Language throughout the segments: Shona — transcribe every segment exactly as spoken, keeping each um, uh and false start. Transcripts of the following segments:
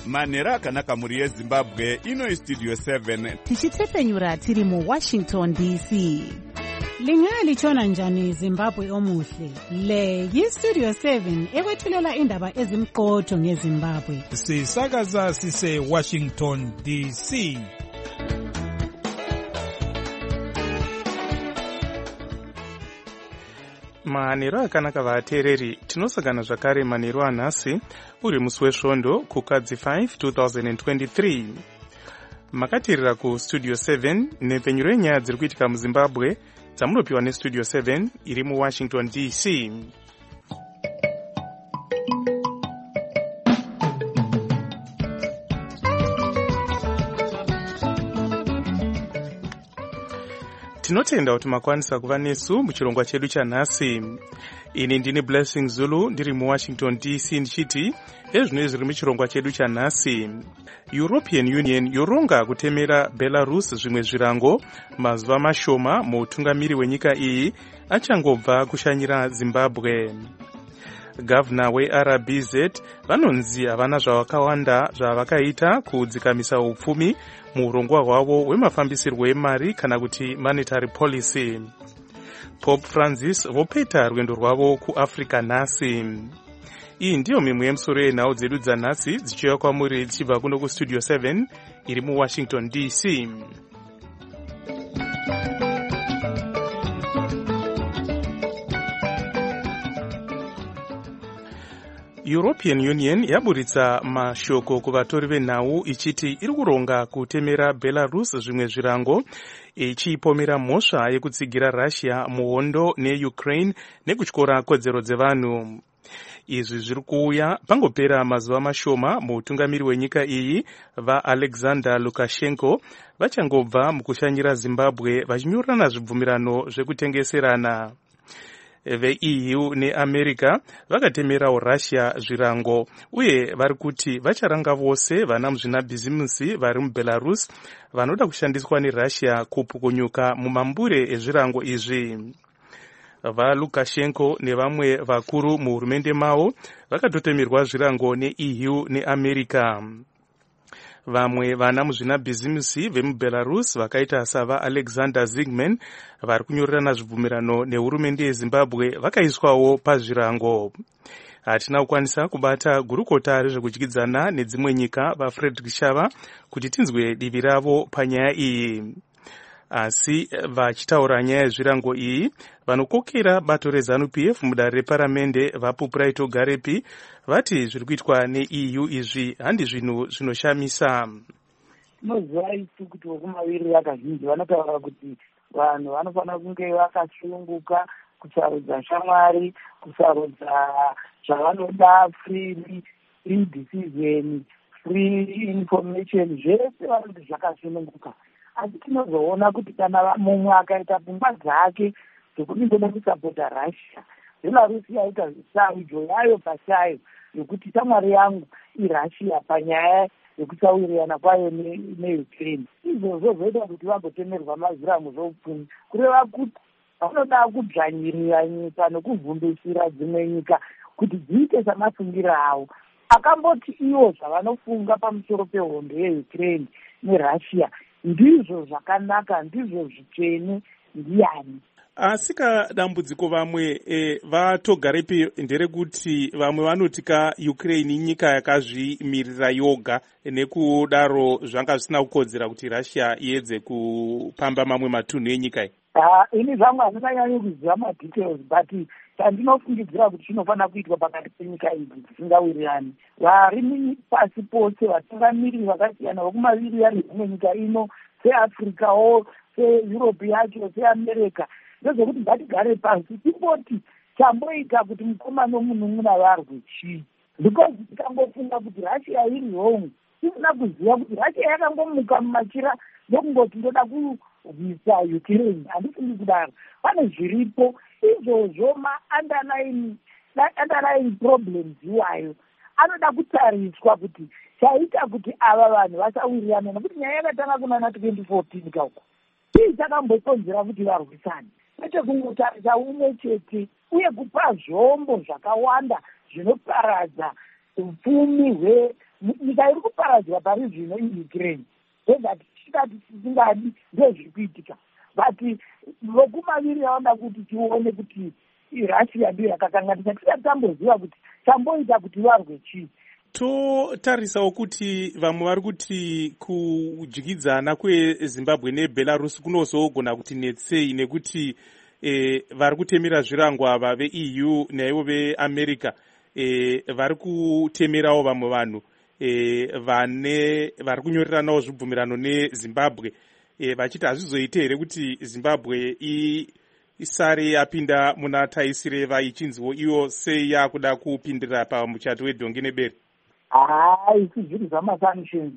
manhero akanaka mhuri yezimbabwe. Ino istudio seven tichitepfenyura tiri muwashington D C. Lingalitshona njani Zimbabwe omuhle? Le yistudio seven ekwethulela indaba ezimqotho ngeZimbabwe. Sisakaza sise Washington D C. Manhero akanaka vateereri, tinosangana zvakare manhero anhasi uri musi wesvondo kukadzi five twenty twenty-three. Makateerera kustudio seven nepfenyuro yenyaya dziri kuitika muZimbabwe dzamunopiwa nestudio seven iri muWashington D C. Tinotenda kuti makwanisa kuva nesu muchirongwa chedu chanhasi. Ini ndini Blessing Zulu ndiri muWashington D C ndichiti ezvino zviri muchirongwa chedu chanhasi. European Union yoronga kutemera Belarus zvimwe zvirango mazuva mashoma mutungamiri wenyika iyi achangobva kushanyira Zimbabwe. Gavana weR B Z vanonzi havana zvakawanda zvavakaita kudzikamisa upfumi muurongwa hwavo hwemafambisirwo emari kana kuti monetary policy. Pope Francis vopeta rwendo rwavo kuAfrica nhasi. Iyi ndiyo mimwe yemusoro yenhau dzedu dzanhasi dzichiuya kwamuri dzichibva kuno kustudio seven iri muWashington D C. European Union yaburitsa mashoko kuvatori venhau ichiti iri kuronga kutemera Belarus zvimwe zvirango ichipomera mhosva yekutsigira Russia muhondo neUkraine nekutyora kodzero dzevanhu. Izvi zviri kuuya pangopera mazuva mashoma mutungamiri wenyika iyi vaAlexander Lukashenko vachangobva mukushanyira Zimbabwe vachinyorana zvibvumirano zvekutengeserana. Ve-E U neAmerica vakatemerawo Russia zvirango uye vari kuti vacharanga vose vana muzvinabhizimusi vari muBelarus vanoda kushandiswa neRussia kupukunyuka mumambure ezvirango izvi. VaLukashenko nevamwe vakuru muhurumende mavo vakatotemerwa zvirango ne-E U neAmerica. Vamwe vana muzvinabhizimusi vemuBelarus vakaita sava Alexander Zygman vari kunyorerana zvibvumirano nehurumende yeZimbabwe vakaiswawo pazvirango. Hatina kukwanisa kubata gurukota rezvekudyidzana nedzimwe nyika vaFrederick Shava kuti tinzwe divi ravo panyaya iyi. Asi vachitaura nyaya yezvirango iyi vanokokera bato reZANU-P F mudare reparamende vaPupraito Garepi vati zviri kuitwa ne-E U izvi handi zvinhu zvinoshamisa. Mazuva isu kuti vokumaviri vakazhinji vanotaura kuti vanhu vanofanira kunge vakasununguka kusarudza shamwari, kusarudza zvavanoda, free decision, free information, zvese vanoti zvakasununguka. Asi tinozoona kuti kana mumwe akaita pfungwa dzake dzekudingoda kusapota Russia, Belarus yaita sarudzo yayo pachayo yokuti shamwari yangu iRussia panyaya yekusawirirana kwayo neUkraine. Izvozvo zvoita kuti vagotemerwa mazvirango zvoupfumi, kureva kuti vanoda kudzvanyirira nyika nekuvhundusira dzimwe nyika kuti dziite samafungira avo. Akamboti ivo zvavanofunga pamusoro pehondo yeUkraine neRussia ndizvo zvakanaka, ndizvo zvitsvene, ndiani. Asika dambudziko vamwe e, vatogarepi nderekuti vamwe vanoti ka Ukraine nyika yakazvimirira yoga nekudaro zvanga zvisina kukodzera kuti Russia iedze kupamba mamwe matunhu enyika iyi. Ah, ini zvamwe hazvinyanyi kuziva madetails, but chandinofungidzira kuti chinofanira kuitwa pakati penyika idzi dzisingawirirani. Vari pasi pose vatungamiri vakasiyana vokumavirira nezvimwe nyika ino seAfricawo, seEurope yacho, seAmerica, ndezvekuti ngatigare pasi timboti chamboita kuti mukoma nomunun'una varwe chii. Because tikangofunga kuti Russia iri wrong, tisina kuziva kuti Russia yakangomuka mumachira ndokungoti ndoda kurwisa Ukraine. Handifungi kudaro. Pane zviripo izvozvo ma-underlying underlying problems iwayo anoda kutariswa kuti chaita kuti ava vanhu vasawirirana, nokuti nyaya yakatanga kunana twenty fourteen kauko. Chii chakambokonzera kuti varwisane? Kwete kungotarisa umwe chete uye kupa zvombo zvakawanda zvinoparadza upfumi nyika iri kuparadzwa pari zvino iukraine ndezati tichikati tisingadi ndezviri kuitika, but vokumaviri vaona kuti tione kuti irussia ndiyo yakakanganisa. tisati tamboziva kuti chamboita kuti varwe chii. totarisawo kuti vamwe vari kuti kudyidzana kwezimbabwe nebelarus kunozogona kuti netsei, nekuti e, vari kutemera zvirango ava ve-E U naivo veamerica e, vari kutemerawo vamwe vanhu e, vane vari kunyoreranawo zvibvumirano nezimbabwe e, vachiti hazvizoite here kuti zimbabwe i isare yapinda muna taisireva ichinziwo iyo sei yakuda kupindira pamuchato wedhongi nebere. Hai, zviri zvamasanctions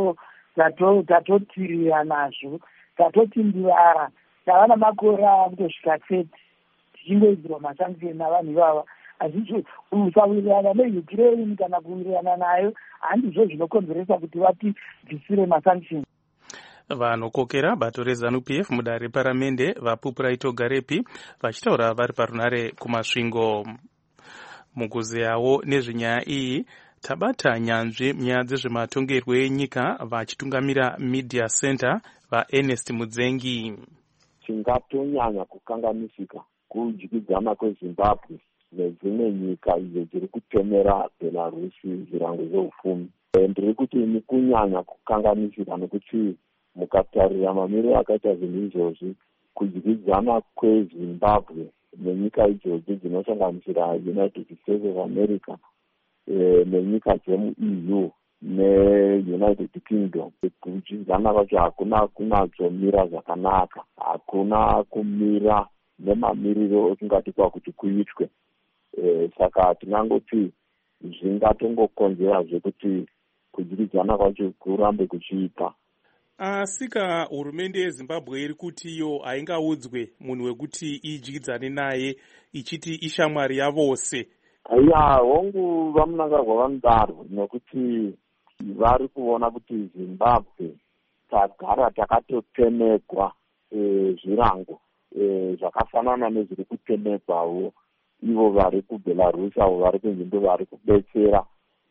tatotirira nazvo, tatotindivara, tava namakore akutosvika thirty tichingoidzirwa masanctions navanhu ivava. Hazvicho kusawirirana neukraine kana kuwirirana nayo handizvo zvinokonzeresa kuti vatibvisire masanctions. vanokokera bato reZANU-P F mudare reparamende vaPupura Itogarepi vachitaura vari parunare kumasvingo. Mukuzeyawo nezvenyaya iyi tabata nyanzvi munyaya dzezvematongerwo enyika vachitungamira Media Center vaErnest Mudzengi. Chingatonyanya kukanganisika kudyidzana kweZimbabwe nedzimwe nyika idzo dziri kutemera Belarusi zvirango zveupfumi. Ndiri kuti ni kunyanya kukanganisika nekuti mukatarira mamiriro akaita zvinhu izvozvi, kudyidzana kweZimbabwe nenyika idzodzo dzinosanganisira United States of America e, nenyika dzemu-E U neUnited Kingdom, kudyidzana kwacho hakuna kunadzomira zvakanaka, hakuna kumira nemamiriro ekungati kwakuti kuitwe. E, saka tinangoti zvingatongokonzera zvekuti kudyidzana kwacho kurambe kuchiita. Asika hurumende yeZimbabwe iri kuti iyo haingaudzwe munhu wekuti idyidzane naye ichiti ishamwari yavose. Ya hongu vamunangarwa vanodaro nokuti vari kuona kuti Zimbabwe tagara takatotemekwa e, zvirango e, zvakafanana nezviri kutemekwawo ivo vari kuBelarus avo vari kunzvimbo vari kubetsera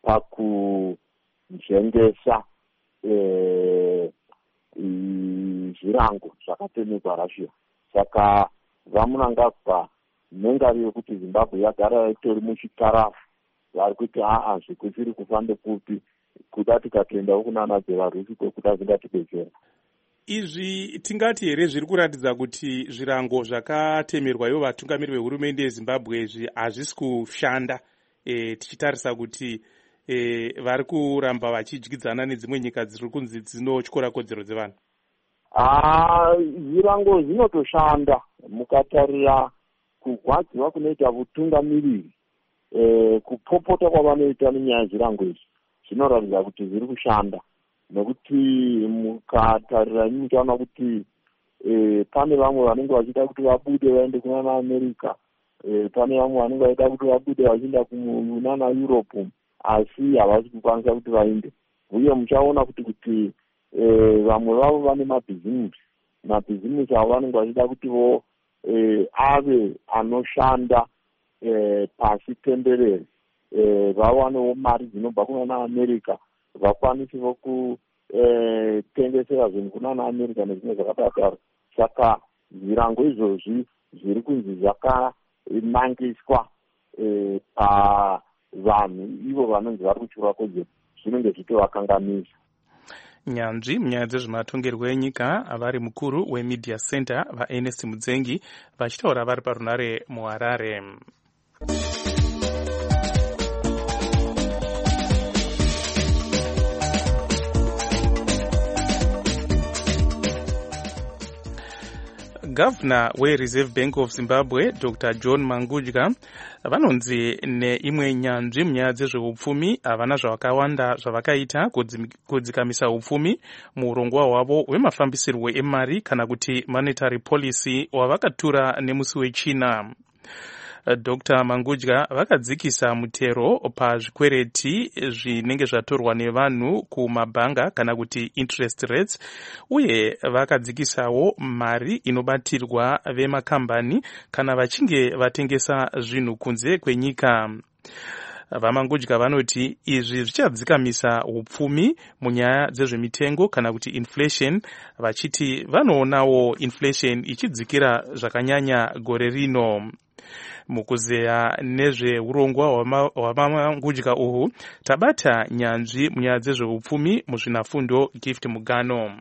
pakuzvengesa e, zvirango zvakatemekwa Russia. Saka vamunangagwa nengari yokuti Zimbabwe yagara itori muchitarafu, vari kuti aa zvikusiri kufambe kupi, kuda tikatoendawo kunana Belarusi kwekuda zvingatibetsera. Izvi tingati here zviri kuratidza kuti zvirango zvakatemerwa ivo vatungamiri vehurumende yeZimbabwe izvi hazvisi kushanda, e, tichitarisa kuti e, vari kuramba vachidyidzana nedzimwe nyika dziri kunzi dzinotyora kodzero dzevanhu. Ah, zvirango zvinotoshanda mukatarira kurwadziwa kunoita utungamiriri, e, kupopota kwavanoita nenyaya zvirango izvi zvinoratidza kuti zviri kushanda, nokuti mukatarira imi muchaona kuti e, pane vamwe vanenge vachida kuti vabude vaende kunana America, e, pane vamwe vanenge vachida kuti vabude vachienda kunana Europe, asi havasi kukwanisa kuti vaende. Uye muchaona kuti kuti e, vamwe vavo vane mabhizimusi, mabhizimusi avo vanenge vachida kuti vo e, ave anoshanda e, pasi tenderere, e, vawanewo mari dzinobva kunana America, vakwanisewo kutengesera zvinhu kunana America nezvimwe zvakadaro. Saka zvirango izvozvi zviri kunzi zvakamangiswa e, pavanhu ivo vanonzi vari kutyora kodzero zvinenge zvichivakanganisa. Nyanzvi munyaya dzezvematongerwo enyika avari mukuru weMedia Center vaErnest Mudzengi vachitaura vari parunare muHarare. Gavana weReserve Bank of Zimbabwe Doctor John Mangudya vanonzi neimwe nyanzvi munyaya dzezveupfumi havana zvakawanda zvavakaita kudzikamisa upfumi muurongwa hwavo hwemafambisirwo emari kana kuti monetary policy wavakatura nemusi wechina. Doctor Mangudya vakadzikisa mutero pazvikwereti zvinenge zvatorwa nevanhu kumabhanga kana kuti interest rates, uye vakadzikisawo mari inobatirwa vemakambani kana vachinge vatengesa zvinhu kunze kwenyika. Vamangudya vanoti izvi zvichadzikamisa upfumi munyaya dzezvemitengo kana kuti inflation, vachiti vanoonawo inflation ichidzikira zvakanyanya gore rino. Mukuzeya nezveurongwa hwamangudya uhu tabata nyanzvi munyaya dzezveupfumi muzvinafundo Gift Mugano.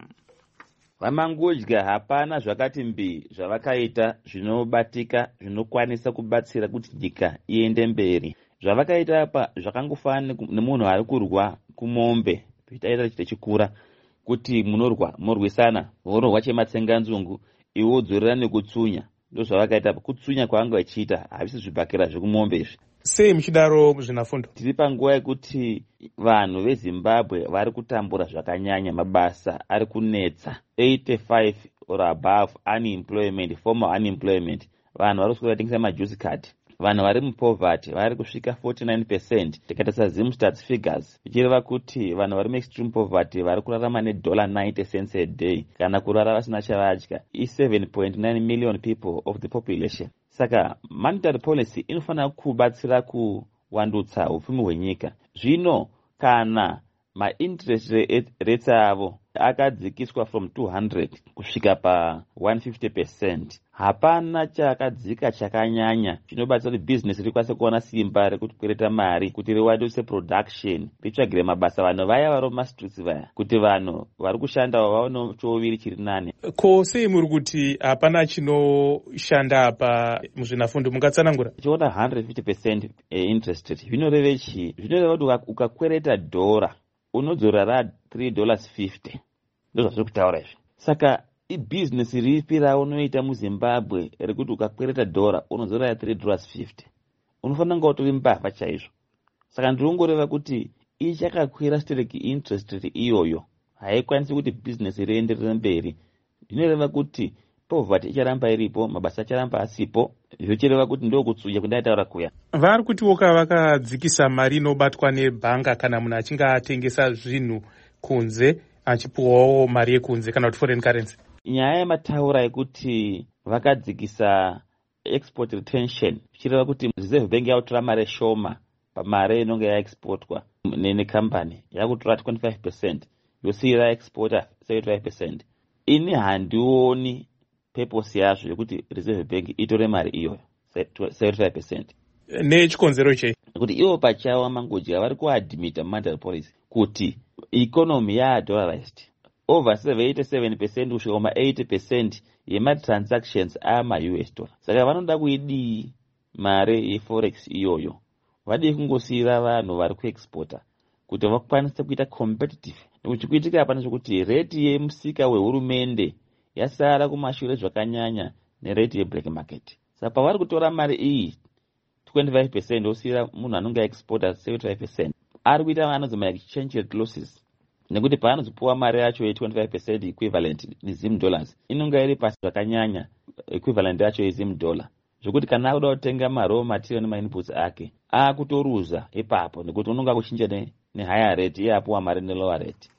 Vamangudya hapana zvakati mbi zvavakaita zvinobatika zvinokwanisa kubatsira kuti nyika iende mberi. Zvavakaita apa zvakangofana nemunhu ari kurwa kumombe zvitaita chichikura kuti munorwa morwisana vororwa chematsenganzungu iwe udzorera nekutsunya. Ndo zvavakaita apa kutsunya kwavanga vachiita havisi zvibhakira zvekumombe izvi. Sei muchidaro muzvinafundo? Tiri panguva yekuti vanhu veZimbabwe vari kutambura zvakanyanya, mabasa ari kunetsa. eighty-five or above unemployment, formal unemployment. Vanhu vari kuswera tengesa majuice card. Vanhu vari mupoverty vari kusvika forty-nine percent tikatarisa Zimstats figures, ichireva kuti vanhu vari muextreme poverty vari kurarama nedollar ninety cents a day kana kurara vasina chavadya i seven point nine million people of the population. Saka monetary policy inofanira kubatsira kuwandutsa upfumi hwenyika. Zvino kana ma-interest rates avo akadzikiswa from two hundred kusvika pa one hundred fifty percent, hapana chakadzika chakanyanya chinobatsira kuti business rikwanise kuona simba rekuti kwereta mari kuti riwanduse production, ritsvagire mabasa vanhu vaya vari mumastreets vaya, kuti vanhu vari kushanda vaone chouviri chiri nane. Ko sei muri kuti hapana chinoshanda apa muzvinafundo, mungatsanangura? Chiona one hundred fifty percent interest rate zvinoreve chii? Zvinoreva kuti ukakwereta dhora unodzorera three dollars fifty. Ndozvo zviri kutaura izvi. Saka ibhizinesi ripi raunoita muZimbabwe rekuti ukakwereta dhora unodzorera three dollars fifty? Unofanira kunge utori mbavha chaizvo. Saka ndirongoreva kuti ichakakwira stereki interest rate iyoyo haikwanisi kuti bhizinesi rienderere mberi. Zvinoreva kuti poverty icharamba iripo, mabasa acharamba asipo, zvichireva kuti ndokutsuya kundaitaura kuya. Vari kuti woka vakadzikisa mari inobatwa nebhanga kana munhu achinge atengesa zvinhu kunze achipuwawo mari yekunze kana kuti foreign currency. Nyaya yemataura yekuti vakadzikisa export retention zvichireva kuti Reserve Bank yakutora mari shoma pamari inonge yaexportwa nekambani, yakutora twenty-five percent yosiyira exporter thirty-five percent. Ini handioni purpose yazvo yekuti Reserve Bank itore mari iyoyo thirty-five percent. Nechikonzero chei? Kuti ivo pachavo vamangudya vari kuadmita monetary policy kuti economy yadollarized. Over seventy-seven percent kusvika kuma eighty percent yematransactions ama-U S dollar. Saka vanoda kuidii mari yeforex iyoyo. Vadi kungosiyira vanhu vari kuexporta kuti vakwanise kuita competitive. Nekuti kuitika hapana zvokuti rate yemusika wehurumende yasara kumashure zvakanyanya nerate yeblack market. Saka pavari kutora mari iyi twenty-five percent osiyira munhu anonge exporta seventy-five percent, ari kuita vanonzi ma-exchange rate losses. Nekuti paanozopuwa mari yacho ye-twenty-five percent equivalent nezim dollars inonga iri pasi zvakanyanya equivalent yacho yezim dollar, zvokuti kana akuda kutenga ma-raw material nema-inputs ake akutoruza ipapo nekuti unonga kuchinja nehigher rate iye apuwa mari nelower rate.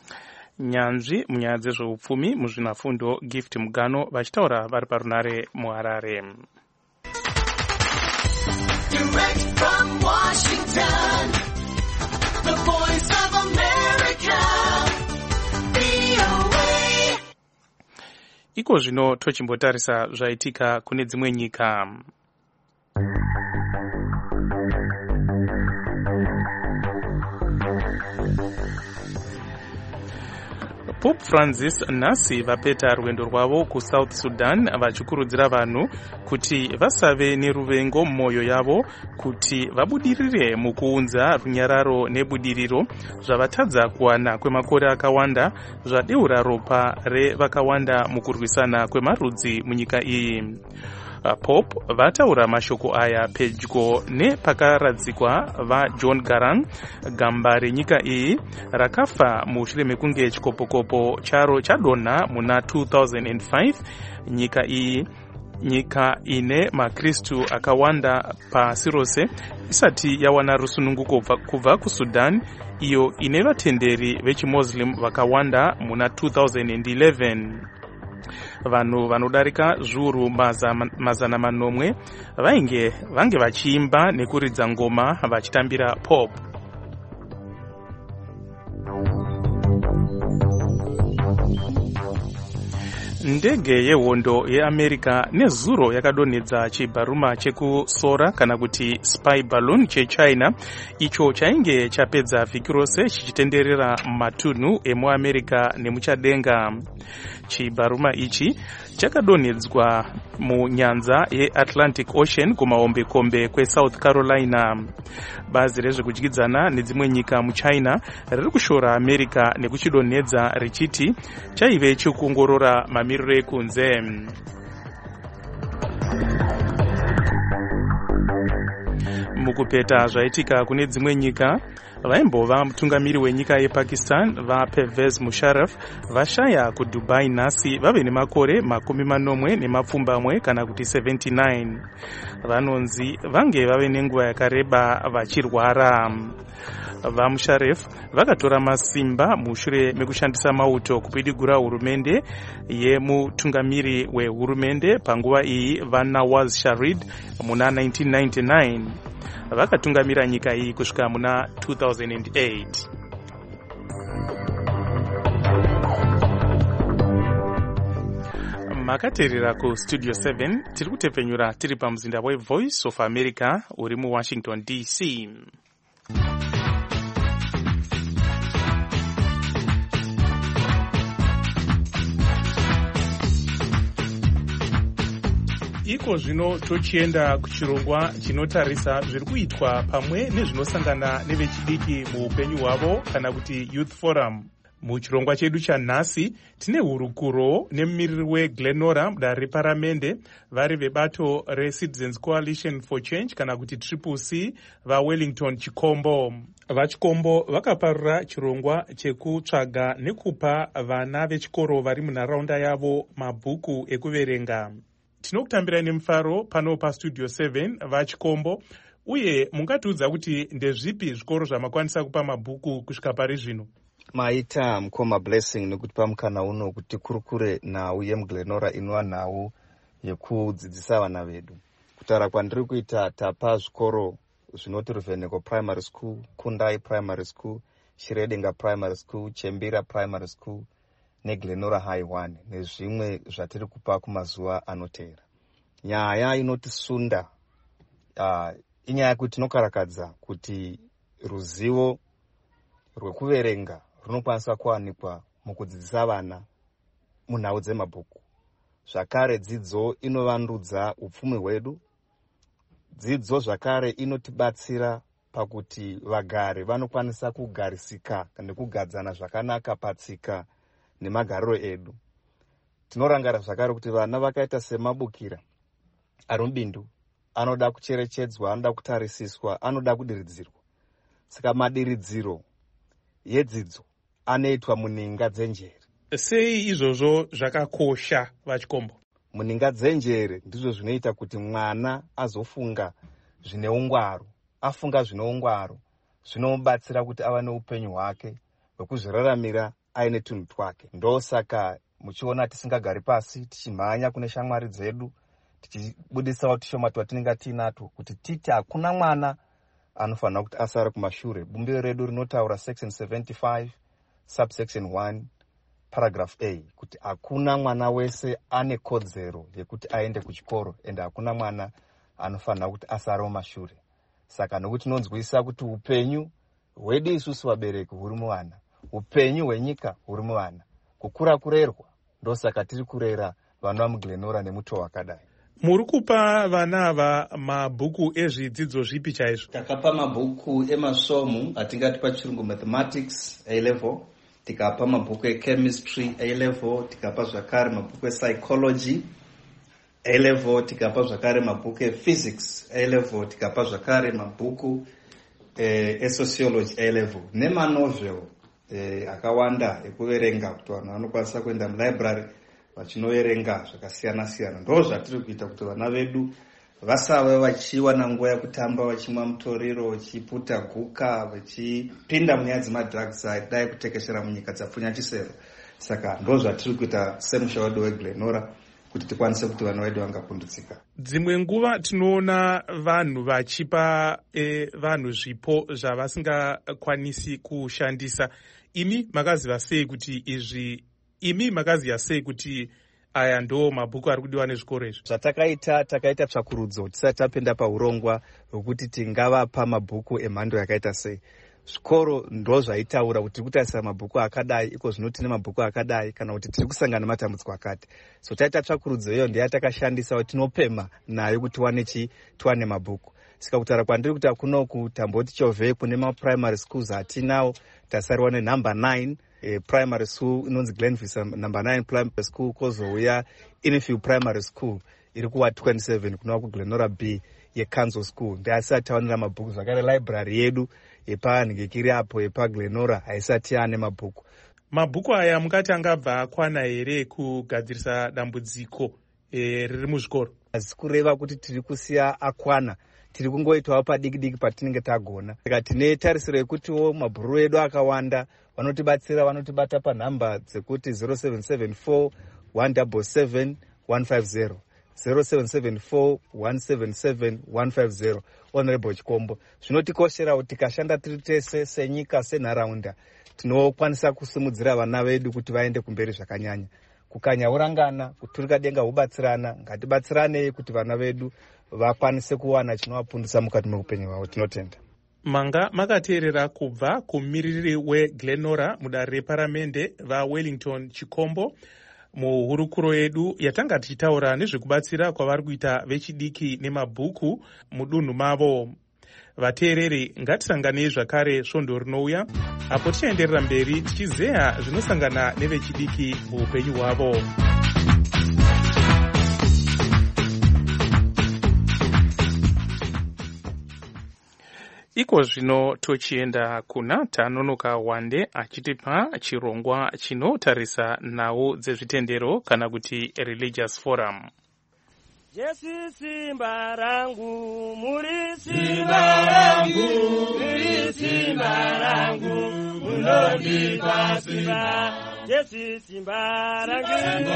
Nyanzvi munyaya dzezveupfumi muzvinafundo Gift Mugano vachitaura vari parunare muHarare. Direct from Washington, the voice of America, V O A. Iko zvino tochimbotarisa zvaitika kune dzimwe nyika. Pope Francis nhasi vapeta rwendo rwavo kuSouth Sudan vachikurudzira vanhu kuti vasave neruvengo mumwoyo yavo, kuti vabudirire mukuunza runyararo nebudiriro zvavatadza kuwana kwemakore akawanda zvadeura ropa revakawanda mukurwisana kwemarudzi munyika iyi. Pope vataura mashoko aya pedyo nepakaradzikwa vaJohn Garang, gamba renyika iyi rakafa mushure mekunge chikopokopo charo chadonha muna two thousand five. Nyika iyi, nyika ine makristu akawanda pasi rose, isati yawana rusununguko kubva kuSudan, iyo ine vatenderi vechimuslim vakawanda muna two thousand eleven. vanhu vanodarika zviuru mazana manomwe vainge vange vachiimba nekuridza ngoma vachitambira pop. Ndege yehondo yeAmerica nezuro yakadonhedza chibharuma chekusora kana kuti spy balloon chechina icho chainge chapedza vhiki rose chichitenderera matunhu emuAmerica nemuchadenga. Chibharuma ichi chakadonhedzwa munyanza yeAtlantic Ocean kumahombekombe kweSouth Carolina. Bazi rezvekudyidzana nedzimwe nyika muchina riri kushora America nekuchidonhedza richiti chaive chikuongorora mamiriro ekunze. Mukupeta zvaitika kune dzimwe nyika, vaimbova mutungamiri wenyika yePakistan vaPervez Musharraf vashaya kuDubai nhasi vave nemakore makumi manomwe nemapfumbamwe kana kuti seventy-nine. Vanonzi vange vave nenguva yakareba vachirwara. VaMusharraf vakatora masimba mushure mekushandisa mauto kupidigura hurumende yemutungamiri wehurumende panguva iyi vaNawaz Sharif muna nineteen ninety-nine. Vakatungamira nyika iyi kusvika muna two thousand eight. Makaterera ku Studio seven tiri kutepenyura tiri pamuzinda weVoice of America uri muWashington D C. Iko zvino tochienda kuchirongwa chinotarisa zviri kuitwa pamwe nezvinosangana nevechidiki muupenyu hwavo kana kuti Youth Forum. Muchirongwa chedu chanhasi tine hurukuro nemumiriri weGlenora mudare reparamende vari vebato reCitizens Coalition for Change kana kuti Triple C vaWellington Chikombo. VaChikombo vakaparura chirongwa chekutsvaga nekupa vana vechikoro vari munharaunda yavo mabhuku ekuverenga. Tinokutambirai nemufaro pano paStudio seven vaChikombo, uye mungatiudza kuti ndezvipi zvikoro zvamakwanisa kupa mabhuku kusvika pari zvino? Maita mukoma Blessing nekutipa mukana uno kuti kurukure nhau yemuGlenora inova nhau yekudzidzisa vana vedu. Kutaura kwandiri kuita tapa zvikoro zvinoti Ruveneko Primary School, Kundai Primary School, Shiredenga Primary School, Chembira Primary School neGlenora High one nezvimwe zvatiri kupa kumazuva anoteera. Nyaya inotisunda uh, inyaya yekuti tinokarakadza kuti ruzivo rwekuverenga runokwanisa kuwanikwa mukudzidzisa vana munhau dzemabhuku. Zvakare dzidzo inovandudza upfumi hwedu. Dzidzo zvakare inotibatsira pakuti vagari vanokwanisa kugarisika nekugadzana zvakanaka patsika nemagariro edu. Tinorangara zvakare kuti vana vakaita semabukira ari mubindu anoda kucherechedzwa, anoda kutarisiswa, anoda kudiridzirwa. Saka madiridziro yedzidzo anoitwa muninga dzenjere. Sei izvozvo zvakakosha vaChikombo? Muninga dzenjere ndizvo zvinoita kuti mwana azofunga zvine ungwaru. Afunga zvine ungwaru zvinomubatsira kuti ava neupenyu hwake hwekuzviraramira aine tunhu twake. Ndosaka muchiona tisingagari pasi tichimhanya kune shamwari dzedu tichibudisawo tushoma twatinenge tiinato kuti titi hakuna mwana anofanira kuti asara kumashure. Bumbiro redu rinotaura section seventy-five subsection one paragraph A kuti hakuna mwana wese ane kodzero yekuti aende kuchikoro ende hakuna mwana anofanira kuti asara kumashure. Saka nokuti tinonzwisa kuti upenyu hwedu isusu vabereki huri muvana, upenyu hwenyika huri muvana, kukura kurerwa. Ndosaka tiri kurera vana vamuGlenora nemuto wakadai. Muri kupa vana ava mabhuku ezvidzidzo zvipi chaizvo? Takapa mabhuku emasvomu atingati pachirungu mathematics A level, tikapa mabhuku echemistry A level, tikapa zvakare mabhuku epsychology A level, tikapa zvakare mabhuku ephysics A level, tikapa zvakare mabhuku esociology A level nemanovel eh, akawanda ekuverenga kuti vanhu vanokwanisa kuenda mulibrary vachinoverenga zvakasiyana siyana. Ndo zvatiri kuita kuti vana vedu vasave vachiwana nguva yekutamba vachimwa mutoriro, vachiputa guka, vachipinda munyaya dzemadrugs dai kutekeshera munyika dzapfunya chisero. saka ndo zvatiri kuita semushavadi weGlenora kuti tikwanise kuti vana vedu vangapundutsika. Dzimwe nguva tinoona vanhu vachipa e, vanhu zvipo zvavasingakwanisi kushandisa. Imi makaziva sei kuti izvi imi makaziva sei kuti aya ndo mabhuku ari kudiwa nezvikoro izvi? Zvatakaita takaita tsvakurudzo tisati tapinda paurongwa hwekuti tingavapa mabhuku emhando yakaita sei. Zvikoro ndo zvaitaura kuti tiri kutarisira mabhuku akadai, iko zvino tine mabhuku akadai, kana kuti tiri kusangana nematambudziko akati. So taita tsvakurudzo iyo ndiyo yatakashandisa kuti tinopema nayo kuti tiwane chi tiwane mabhuku. Saka kutaura kwandiri kuti akuno kutamboti chovhe kune maprimary schools atinawo, tasariwa nenumber nine eh, primary school inonzi Glenvista number nine primary school, kozouya Infield primary school iri kuwa twenty-seven kunowa kuGlenora B yeCouncil school. Ndiasati tawanira mabhuku zvakare library yedu yepanhingekiri apo yepaGlenora haisati ane mabhuku. Mabhuku aya mukati angabva akwana here kugadzirisa dambudziko e, riri muzvikoro? Hazisi kureva kuti tiri kusiya akwana, tiri kungoitawo padiki diki patinenge tagona. Saka tine tarisiro yekutiwo mabhuru edu akawanda vanotibatsira, vanotibata panhamba dzekuti zero seven seven four one seven seven one five zero zero seven seven four one seven seven one five zero. Honorable Chikombo, zvinotikoshera kuti tikashanda tiri tese senyika senharaunda tinokwanisa kusimudzira vana vedu kuti vaende kumberi zvakanyanya. Kukanya urangana, kuturika denga hubatsirana, ngatibatsiranei kuti vana vedu vakwanise kuwana chinovapundisa mukati meupenyu hwavo. Tinotenda. Manga makateerera kubva kumumiriri weGlenora mudare reparamende vaWellington Chikombo muhurukuro yedu yatanga tichitaura nezvekubatsira kwavari kuita vechidiki nemabhuku mudunhu mavo. Vateereri, ngatisanganei zvakare svondo rinouya apo tichaenderera mberi tichizeya zvinosangana nevechidiki muupenyu hwavo. Iko zvino tochienda kuna Tanonoka Wande achitipa chirongwa chinotarisa nhau dzezvitendero kana kuti religious forum. Jesu simba rangu, muri simba rangu, muri simba rangu, munondipa simba. Jesu simba rangu,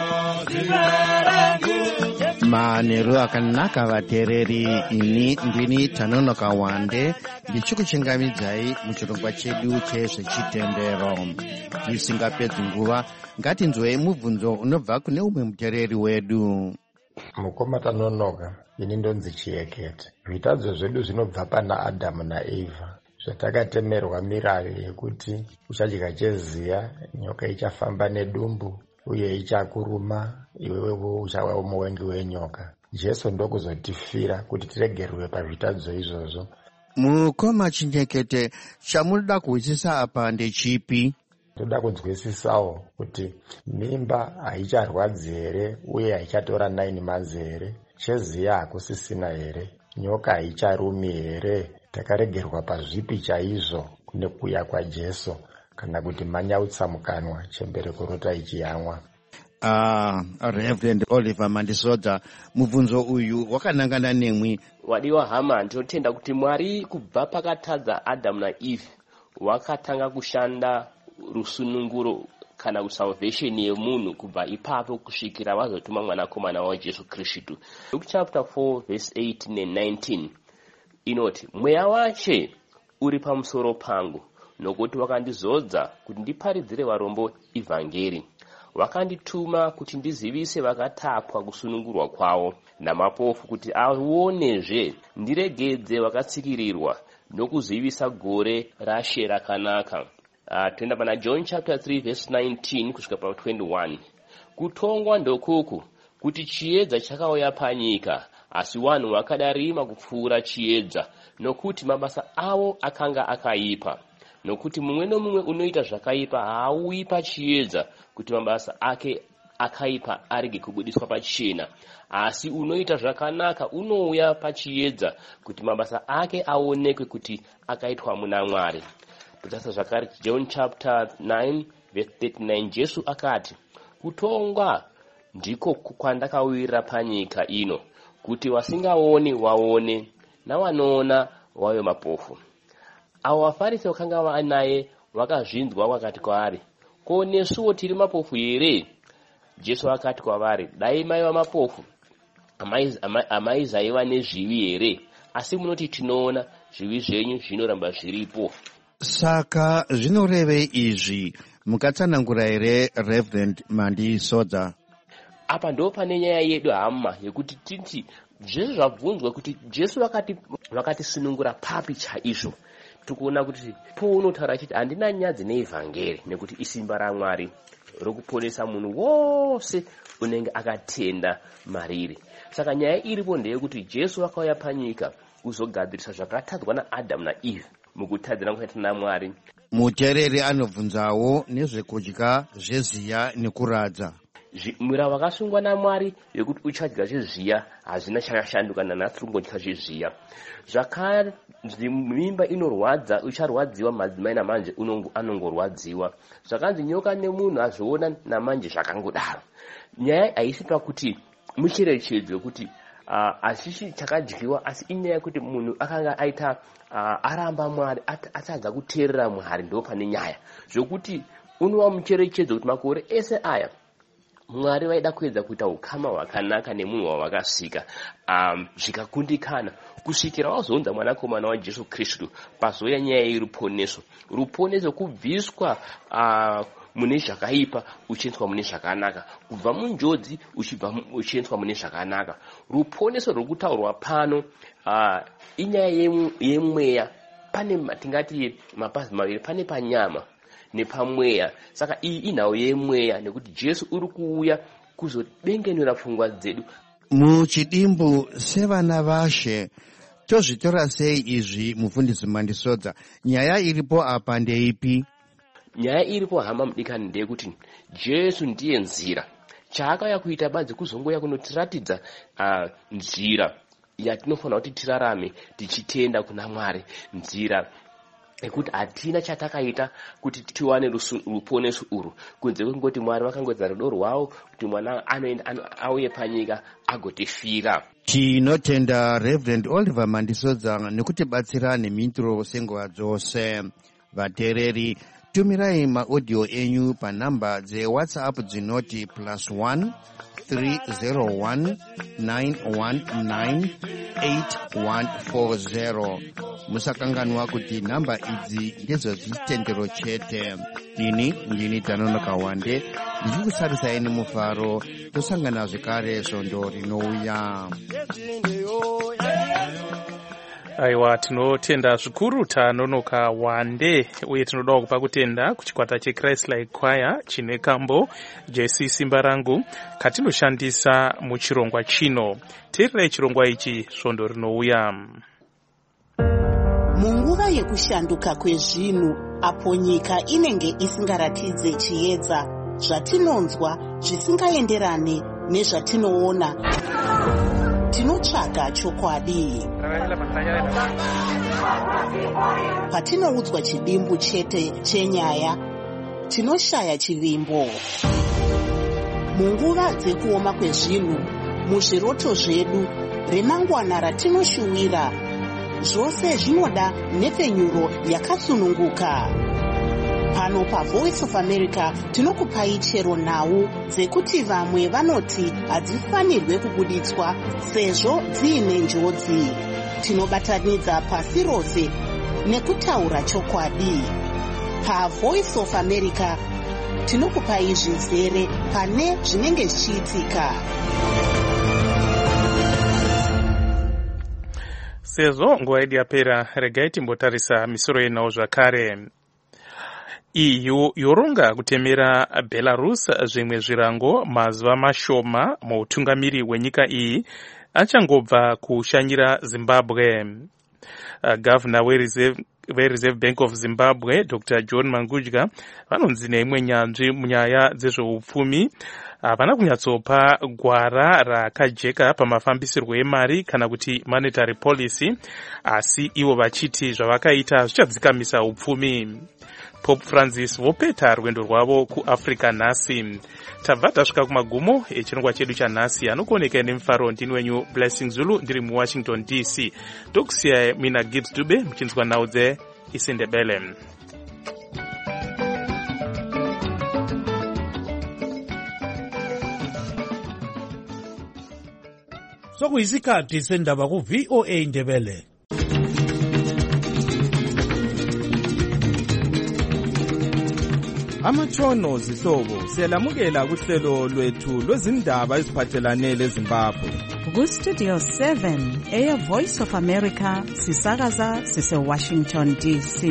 simba rangu. Manheru akanaka vateereri, ini ndini Tanonoka Wande ndichikuchingamidzai muchirongwa chedu chezvechitendero. Tisingapedzi nguva, ngatinzwei mubvunzo unobva kune umwe muteereri wedu. Mukoma Tanonoka, ini ndonzi Chiekete. Zvitadzo zvedu zvinobva pana Adamu naEvha, zvatakatemerwa mirayo yekuti uchadya cheziya, nyoka ichafamba nedumbu, uye ichakuruma, iwewe uchava muvengi wenyoka. Jesu ndokuzotifira kuti tiregerwe pazvitadzo izvozvo. Mukoma Chiekete, chamunoda kuhwisisa apa ndechipi? Toda kunzwisisawo kuti mimba haicharwadzi here uye haichatora nine months here, cheziya hakusisina here, nyoka haicharumi here. Takaregerwa pazvipi chaizvo kune kuuya kwaJesu, kana kuti manyautsa mukanwa chembereko rotaichiyamwa. Ah, Reverend Oliver Mandisodza, mubvunzo uyu wakanangana nemwi. Wadiwa hama, ndinotenda kuti Mwari kubva pakatadza Adamu naEve wakatanga kushanda rusununguro kana kusalvation yemunhu kubva ipapo kusvikira vazotuma mwanakomana waJesu Kristu. Luke chapter four verse eighteen and nineteen inoti, mweya wache uri pamusoro pangu nokuti wakandizodza kuti ndiparidzire varombo ivhangeri. Wakandituma kuti ndizivise vakatapwa kusunungurwa kwavo namapofu kuti aonezve ndiregedze vakatsikirirwa nokuzivisa gore rashe rakanaka. Uh, Tenda pana John chapter three verse nineteen kusvika pa twenty-one. Kutongwa ndokuku kuti chiedza chakauya panyika, asi vanhu vakadarima kupfuura chiedza nokuti mabasa avo akanga akaipa. Nokuti mumwe nomumwe unoita zvakaipa haauyi pachiedza kuti mabasa ake akaipa arege kubudiswa pachena, asi unoita zvakanaka unouya pachiedza kuti mabasa ake aonekwe kuti akaitwa muna Mwari. Tutasa zvakare John chapter nine verse thirty-nine, Jesu akati, kutongwa ndiko kwandakawira panyika ino, kuti vasingaoni waone navanoona vave mapofu. Avo vaFarisi vakanga vanaye vakazvinzwa vakati kwaari, ko nesuwo tiri mapofu here? Jesu akati kwavari, dai maiva mapofu amaizaiva nezvivi here? Asi munoti tinoona, zvivi zvenyu zvinoramba zviripo. Saka zvinoreve izvi mukatsanangura here Reverend Mandisodza? Apa ndo pane nyaya yedu hama yekuti titi Jesu zvabvunzwa kuti Jesu vakati vakatisunungura papi chaizvo. Tikuona kuti pounotaura achiti handina nyadzi neevhangeri nekuti isimba raMwari rokuponesa munhu wose unenge akatenda mariri. Saka nyaya iripo ndeyekuti Jesu akauya panyika kuzogadzirisa zvakatadzwa naAdhamu naEve mukutadzira kwakaita naMwari. Muteereri anobvunzawo nezvekudya zveziya nekuradza. Murayiro wakasungwa naMwari yekuti uchadya zvezviya hazvina chakashanduka nanhasi kungodya zvezviya. Zvakare mimba inorwadza ucharwadziwa, madzimai namanje anongorwadziwa. Zvakanzi nyoka nemunhu azviona namanje zvakangodaro. Nyaya haisi pakuti mucherechedzo yekuti asichi chakadyiwa, asi inyaya yekuti munhu akanga aita aramba Mwari, atadza kuteerera Mwari. Ndo pane nyaya zvokuti unowa mucherechedzo kuti makore ese aya Mwari vaida kuedza kuita ukama hwakanaka nemunhu wavakasika, um, zvikakundikana kusvikira wazounza mwanakomana waJesu Kristu pazouya nyaya yeruponeso. Ruponeso kubviswa uh, mune zvakaipa uchiendeswa mune zvakanaka, kubva munjodzi uchibva uchiendeswa mune zvakanaka. Ruponeso rwokutaurwa pano uh, inyaya yemweya. Pane tingati mapazi maviri, pane panyama nepamweya. Saka iyi inhau yemweya nekuti Jesu uri kuuya kuzobengenura pfungwa dzedu. Muchidimbu sevana vashe tozvitora sei izvi mufundisi Mandisodza? Nyaya iripo apa ndeipi? Nyaya iripo hama mudikani ndeyekuti Jesu ndiye nzira. Chaakauya kuita badzi kuzongoya kunotiratidza uh, nzira yatinofanira kuti tirarame tichitenda kuna Mwari, nzira ekuti hatina chatakaita kuti tiwane ruponeso urwu kunze kwekungoti Mwari vakangodza rudo rwavo kuti mwana anoenda auye panyika agotifira. Tinotenda Reverend Oliver Mandisodza nekutibatsira nemhinduro senguva dzose. Vateereri, tumirai maaudio enyu panhamba dzeWhatsApp dzinoti plus one three zero one nine one nine eight one four zero. Musakanganwa kuti namba idzi ndidzo dzechitendero chete. Ini ndini Tanonoka Wande ndichikusarisai nemufaro. Tosangana zvekare svondo rinouya. Aiwa, tinotenda zvikuru Tanonoka Wande, uye tinoda kupa kutenda kuchikwata cheChrist Like Choir chine kambo Jesu simba rangu katinoshandisa muchirongwa chino. Teererai chirongwa ichi svondo rinouya. Munguva yekushanduka kwezvinhu, apo nyika inenge isingaratidze chiedza, zvatinonzwa zvisingaenderane nezvatinoona, tinotsvaga chokwadi. Patinoudzwa chidimbu chete chenyaya, tinoshaya chivimbo. Munguva dzekuoma kwezvinhu, muzviroto zvedu, remangwana ratinoshuwira, zvose zvinoda nhepfenyuro yakasununguka. Pano paVoice of America tinokupai chero nhau dzekuti vamwe vanoti hadzifanirwe kubuditswa sezvo dziine njodzi. Tinobatanidza pasi rose nekutaura chokwadi. PaVoice of America tinokupai zvizere pane zvinenge zvichiitika. Sezvo nguva yedu yapera, regai timbotarisa misoro yenhau zvakare. E U yoronga kutemera Belarus zvimwe zvirango mazuva mashoma muutungamiri wenyika iyi achangobva kushanyira Zimbabwe. Uh, Governor weReserve veReserve Bank of Zimbabwe Doctor John Mangudya vanonzi neimwe nyanzvi munyaya dzezveupfumi havana kunyatsopa gwara rakajeka pamafambisirwo emari kana kuti monetary policy, asi ivo vachiti zvavakaita zvichadzikamisa upfumi. Pope Francis vopeta rwendo rwavo kuAfrica nhasi. Tabva tasvika kumagumo echirongwa chedu chanhasi. Anokuoneka nemufaro ndini wenyu Blessing Zulu ndiri muWashington D C. Tokusiyai mina Gibbs Dube muchinzwa nhau dzeIsindebele. sokuyisikhathi sendaba ku-V O A Ndebele. Amatshono zihlobo siyalamukela kuhlelo lwethu lwezindaba eziphathelane leZimbabwe. Ku-Studio seven, Air Voice of America, sisakaza sise-Washington D C.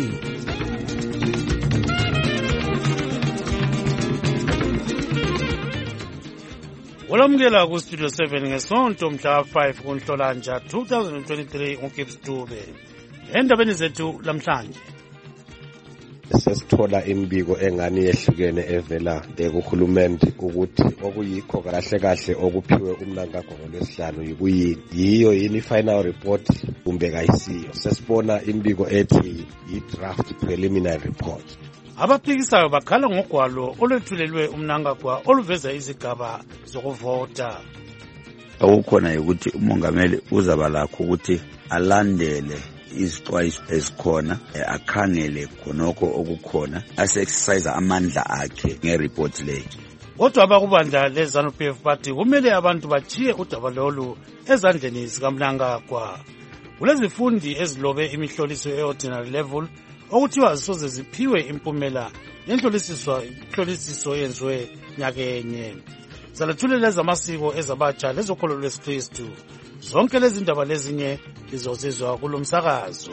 Olamukela ku-Studio seven ngesonto mhla five kuNhlolanja two thousand twenty-three uGibbs Dube. Endabeni zethu lamhlanje. Sesithola imbiko engani yehlukene evela kuhulumende ukuthi okuyikho kahle kahle okuphiwe umnangagwa ngolwesihlanu yikuyini yiyo yini final report kumbe kayisiyo. Sesibona imbiko ethi i-draft preliminary report. Abaphikisayo bakhala ngogwalo olwethulelwe umnangagwa oluveza izigaba zokuvota. Okukhona ukuthi umongameli uzaba lakho ukuthi alandele izixwayiso ezikhona akhangele khonokho okukhona ase-exercise amandla akhe nge-report leyo. Kodwa abakubandla le-ZANU P F party kumele abantu bachiye udaba lolu ezandleni zikamnangagwa. Kulezifundi ezilobe imihloliso e-ordinary level okuthiwa zisoze ziphiwe impumela yenhlolisiso yenziwe nyakenye. Zalethulela zamasiko ezabatsha lezokholo lwesikristu. Zonke lezi ndaba lezinye lizozizwa kulo msakazo.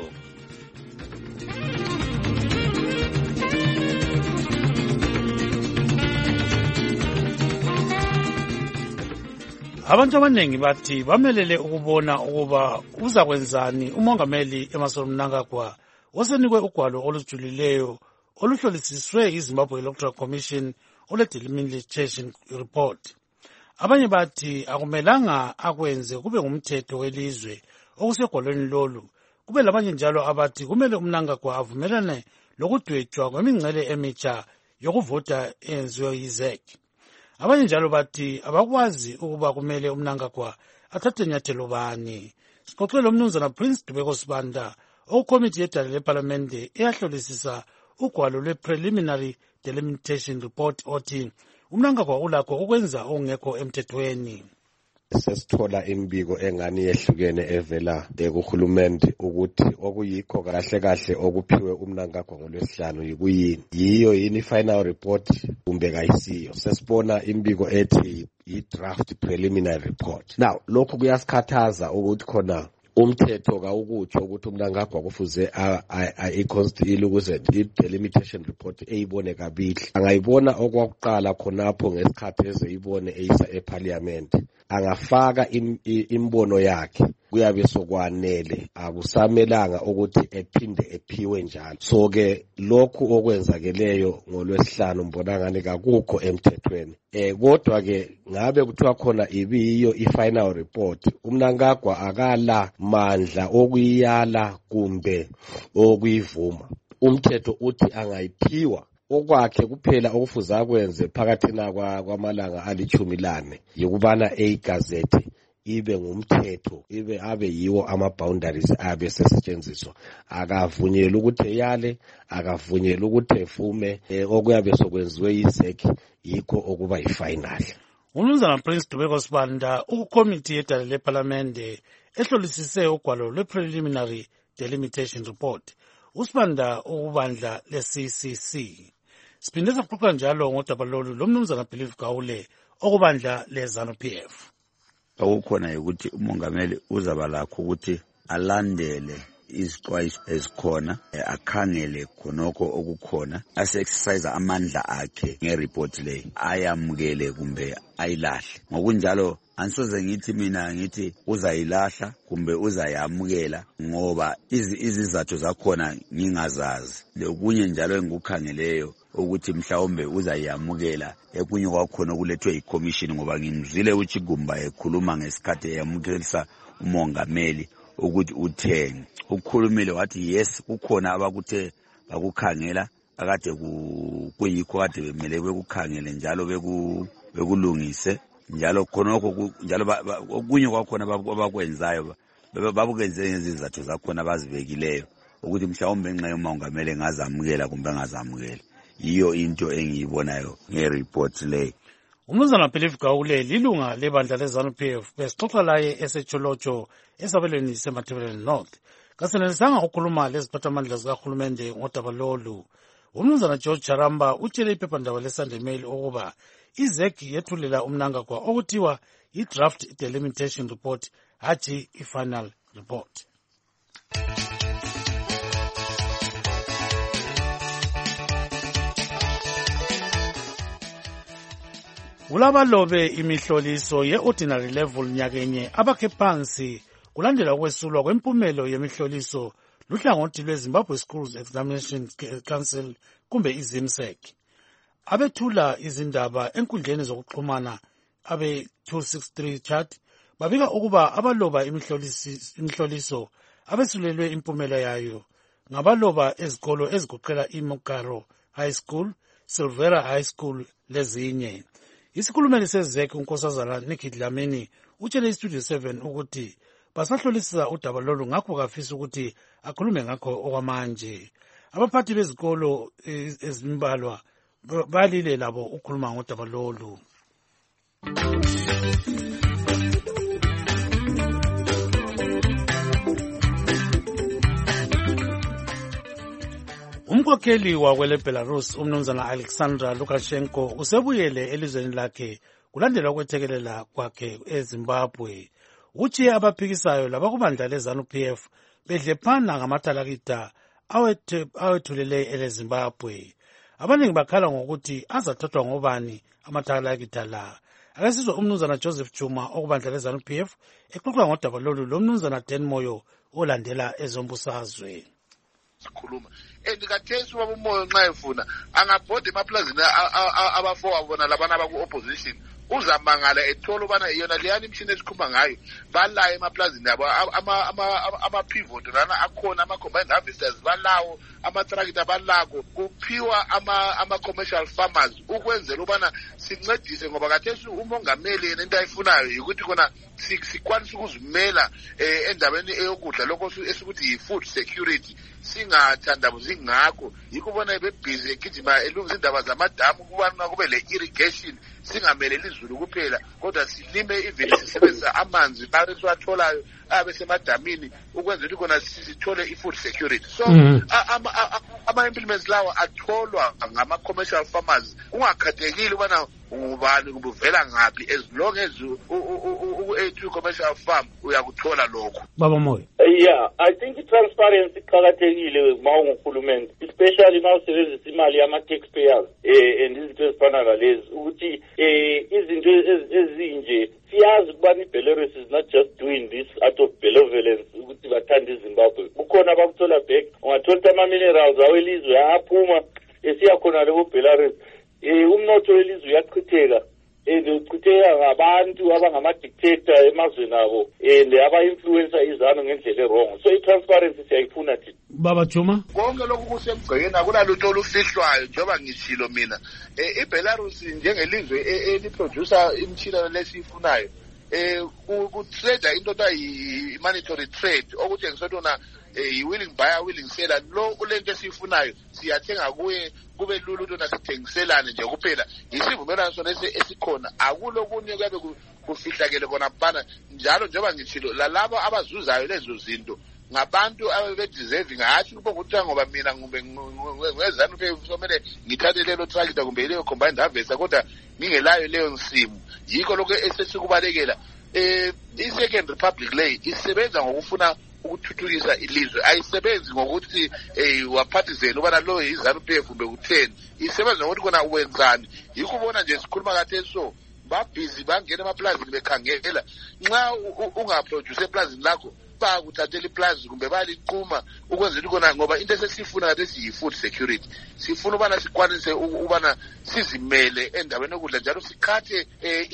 Abantu abaningi bathi bamelele ukubona ukuba uzakwenzani umongameli Emmerson Mnangagwa osenikwe ugwalo olujulileyo oluhlolisiswe iZimbabwe Electoral Commission ole-delimitation report. Abanye bathi akumelanga akwenze kube ngumthetho welizwe okusegwalweni lolu. Kube labanye njalo abathi kumele umnangagwa avumelane lokudwetshwa kwemingcele emitsha yokuvota eyenziwe yi-Z E C. Abanye njalo bathi abakwazi ukuba kumele umnangagwa athathe nyathelo bani. Sixoxele umnumzana Prince Dubeko Sibanda okukomiti yedala leParlamente eyahlolisisa ugwalo lwe-preliminary delimitation report othi umnangagwa ulakho ukwenza okungekho emthethweni. Sesithola imbiko engani yehlukene evela kuhulumende ukuthi okuyikho kahle kahle okuphiwe umnangagwa ngolwesihlanu yikuyini yiyo yini final report kumbe kayisiyo. Sesibona imbiko ethi i-draft preliminary report. Now lokhu kuyasikhathaza ukuthi khona umthetho kawukutsho ukuthi umnangagwa kufuze i-constitute ukuze i-delimitation report eyibone kabili. Angayibona okwakuqala khonapho ngesikhathi ezeyibone eyisa eParliament. Angafaka imbono yakhe kuyabe sokwanele akusamelanga ukuthi ephinde ephiwe njalo. So ke lokhu okwenzakeleyo ngolwesihlanu mbona ngani kakukho emthethweni. Eh kodwa ke ngabe kuthiwa khona ibiyo i-final report umnangagwa akala mandla okuyiyala kumbe okuyivuma. Umthetho uthi angayiphiwa okwakhe kuphela okufuza akwenze phakathi kwamalanga alichumi lane yokubana eigazette ibe ngumthetho ibe abe yiwo ama-boundaries abe sesetshenziswa. Akavunyelwa ukuthi yale akavunyelwa ukuthi efume okuyabe sokwenziwe yi-Z E C yikho okuba yi-final. Umnumzana Prince Dubeko Sibanda ukukomiti yedala leParlamente ehlolisise ugwalo lwe-preliminary delimitation report. Usibanda ukubandla le-C C C. Siphinde saxoxa njalo ngodaba lolu lomnumzana Believe Gawule okubandla le-ZANU P F. Okukhona ukuthi umongameli uzaba lakho ukuthi alandele izixwayiso ezikhona akhangele khonokho okukhona ase-exercise amandla akhe nge-report leyo ayamukele kumbe ayilahle. Ngokunjalo angisoze ngithi mina ngithi uzayilahla kumbe uzayamukela ngoba izizathu zakhona ngingazazi. Lokunye njalo engikukhangeleyo ukuthi mhlawumbe uzayamukela ekunye kwakhona kulethwe i-commission ngoba ngimzwile uChigumba ekhuluma ngesikhathi eyamukelisa umongameli ukuthi uthenge. Ukhulumile wathi yes kukhona abakuthe bakukhangela akade kuyikho kade bemele bekukhangele njalo bekulungise njalo khonokho njalo okunye kwakhona abakwenzayo babukenze ngezizathu zakhona abazibekileyo ukuthi mhlawumbe ngenxa yomongameli ngazamukela kumbe ngazamukela. Yiyo into engiyibonayo nge-report leyo. umnumzana Philip Gawule lilunga lebandla le-ZANU-P F besixoxa laye esecholotsho esabelweni semathebeleni North. Kasenelisanga ukhuluma leziphathamandla zikahulumende ngodaba lolu. Umnumzana George Charamba utshele iphephandaba le-Sunday Mail ukuba i-Z E C yethulela umnangagwa okuthiwa i-draft delimitation report hatshi i-final report. Kulabalobe imihloliso ye-ordinary level nyakenye abakhe phansi kulandela ukwesulwa kwempumelo yemihloliso luhlangothi lwe-Zimbabwe Schools Examination Council kumbe i-ZIMSEC. Abethula izindaba enkundleni zokuxhumana abe two sixty-three chat babika ukuba abaloba imihloliso abesulelwe impumela yayo ngabaloba ezikolo ezigoqela iMokaro High School, Silvera High School lezinye. Isikhulumeli se-Z E C unkosazana Nikki Dlamini utshele iStudio seven ukuthi basahlolisisa udaba lolu ngakho kafisa ukuthi akhulume ngakho okwamanje. Abaphathi bezikolo ezimbalwa balile labo ukukhuluma ngodaba lolu. Umkhokheli wakwele Belarus umnumzana Alexander Lukashenko usebuyele elizweni lakhe kulandela ukwethekelela kwakhe eZimbabwe. Uthi abaphikisayo labakubandla le-ZANU-P F bedle phana ngamathalakita awethulele eleZimbabwe. Abaningi bakhala ngokuthi azathathwa ngobani amathalakita la. Akasizwa umnumzana Joseph Juma okubandla le-ZANU-P F exoxa ngodaba lolu lomnumzana Dan Moyo olandela ezombusazwe. Sikhuluma endikathesi ubaba umoyo nxa efuna angabhode emaplazini abafowabo bona labana abaku-opposition uzamangala ethola ubana yona leyani imishini esikhumba ngayo balayo emaplazini yabo ama-pivot lana akhona ama-combined harvesters balawo amatrakita balako kuphiwa ama-commercial farmers ukwenzela ubana sincedise ngoba kathesi umongameli yena into ayifunayo yikuthi khona sikwanisa ukuzimela endabeni eyokudla lokho esikuthi yi-food security singathandabuzi ngakho yikho ubona bebhizi egijima elungisa indaba zamadamu kubana kube le-irrigation singameleli izulu kuphela kodwa silime even sisebenzisa amanzi lawo esiwatholayo abesemadamini ukwenzela ukuthi khona sithole i-food security. So ama-implements lawo atholwa ngama-commercial farmers ungakhathekile ubana ubani kumbe uvela ngaphi as long as u-A two commercial farm uyakuthola lokho. Baba Moyo. Yeah, I think i-transparency iqakathekile ma unguhulumende, especially ma usebenzisa imali yama-taxpayers eh and izinto ezifana nalezi ukuthi eh izinto ezinje siyazi ukubana i-Belarus is not just doing this out of benevolence ukuthi bathanda iZimbabwe. Kukhona abakuthola back ungathola ama-minerals awelizwe ayaphuma esiyakhona leku Belarus. Eh umnotho welizwe uyachitheka and uchitheka ngabantu abangama-dictator emazweni abo and aba-influencer izanu ngendlela e-wrong. So i-transparency siyayifuna thina. Baba Juma. Konke lokhu kusemgqekeni akunalutho olufihlwayo njengoba ngishilo mina. Eh iBelarus njengelizwe eliproducer imithila lesifunayo eh ku-trade into ayi-monetary trade okutshengisa ukuthi ona i-willing buyer willing seller lo kulento esifunayo siyathenga kuye kube lula ukuthi nasithengiselane nje kuphela isivumelwano sona esikhona akulokunye kuyabe kufihlakele kona bana njalo njengoba ngithilo lalabo abazuzayo lezo zinto ngabantu abedeserving hatshi kuba ukuthi ngoba mina ngumbe ngezanu ke somele ngithathe lelo tractor kumbe leyo combined harvester kodwa ngingelayo leyo nsimu yikho lokho esesikubalekela eh i-Second Republic lay isebenza ngokufuna ukuthuthukisa ilizwe ayisebenzi ngokuthi eh waphathizela ubana lo izanu-P F kumbe kutheni isebenza ngokuthi kona uwenzani yikho ubona nje sikhuluma kade so babhizi bangena emaplazini bekhangela nxa ungaproduce eplazini lakho bakuthathela iplazi kumbe baliquma ukwenzela ukona ngoba into esesifuna kade siyi-food security sifuna ubana sikwanise ubana sizimele endaweni yokudla njalo sikhathe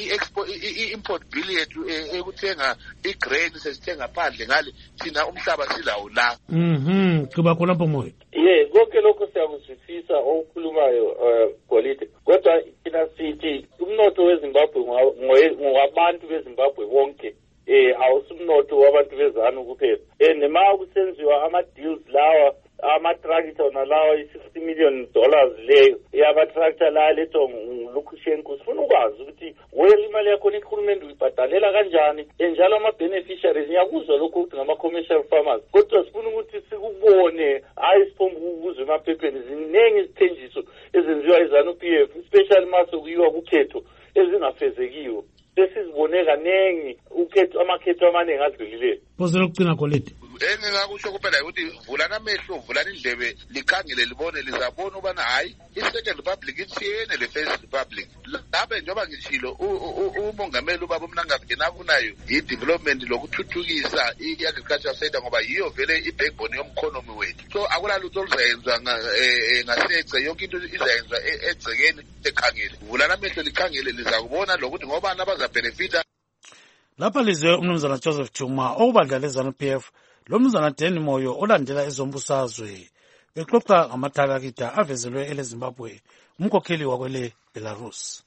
i-import bill yethu ekuthenga i-grain sesithenga phandle ngale thina umhlaba silawo la. Mhm kuba khona Moyo. Ye konke lokho siyakuzwisisa okukhulumayo Golide kodwa thina sithi umnotho weZimbabwe ngowabantu beZimbabwe wonke eh awusumnotho wabantu bezanu kuphela eh nema kusenziwa ama deals lawa ama-tractor wona lawa i-sixty million dollars leyo yaba-tractor la lethwa nguLukashenko. Sifuna ukwazi ukuthi wena imali yakhona ikhulumende uyibhadalela kanjani, enjalo ama-beneficiaries ngiyakuzwa lokho ukuthi ngama-commercial farmers, kodwa sifuna ukuthi sikubone, hayi sifombe ukuzwa emaphepheni. Ziningi izithenjiso ezenziwa yi-ZANU-P F, especially mase kuyiwa kukhetho ezingafezekiwo. Sesizibone kanengi ukhetho amakhetho amaningi adlulileyo. Phosela ukugcina Golide. Engingakusho kuphela ukuthi vulana amehlo, vulana indlebe, likhangele libone, lizabona ubana hayi i-Second Republic ithiyene le-First Republic. Lapha njengoba ngishilo umongameli ubaba uMnangagwa nakunayo i-development lokuthuthukisa i-agriculture sector ngoba yiyo vele i-backbone yomkhonomi wethu. So akulalutho oluzayenzwa ngasece, yonke into izayenzwa egcekeni ekhangele. Vulana amehlo likhangele, lizakubona lokuthi ngoba abazabhenefita. Lapha lizwe umnumzana Joseph Chuma okubandla le-ZANU-P F lo mnumzana Danny Moyo olandela ezombusazwe bexoxa ngamathalakida avezelwe ele-Zimbabwe umkhokheli wakwele Belarus.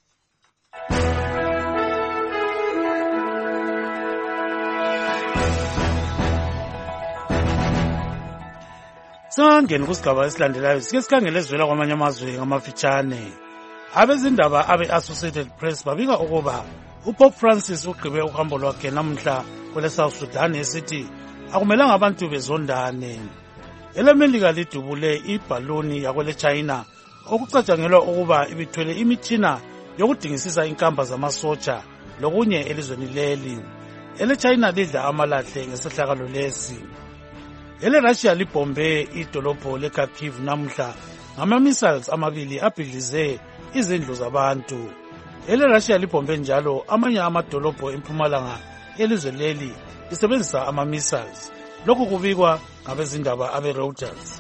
Sangeni kusigaba esilandelayo sike sikhangele ezivela kwamanye amazwe ngamafitshane. Abezindaba abe-Associated Press babika ukuba uPope Francis ugqibe uhambo lwakhe namhla kwele South Sudan esithi akumelanga abantu bezondane. EleMelika lidubule ibhaloni yakwele China okucatshangelwa ukuba ibithwele imithina yokudingisisa inkamba zamasotsha lokunye elizweni leli. EleChina lidla amalahle ngesehlakalo lesi. EleRussia libombe idolobho leKharkiv namhla ngama-missiles amabili abhidlize izindlu zabantu. EleRussia libombe njalo amanye amadolobho empumalanga elizwe leli isebenzisa ama-missiles. Lokhu kubikwa ngabezindaba abe-Reuters.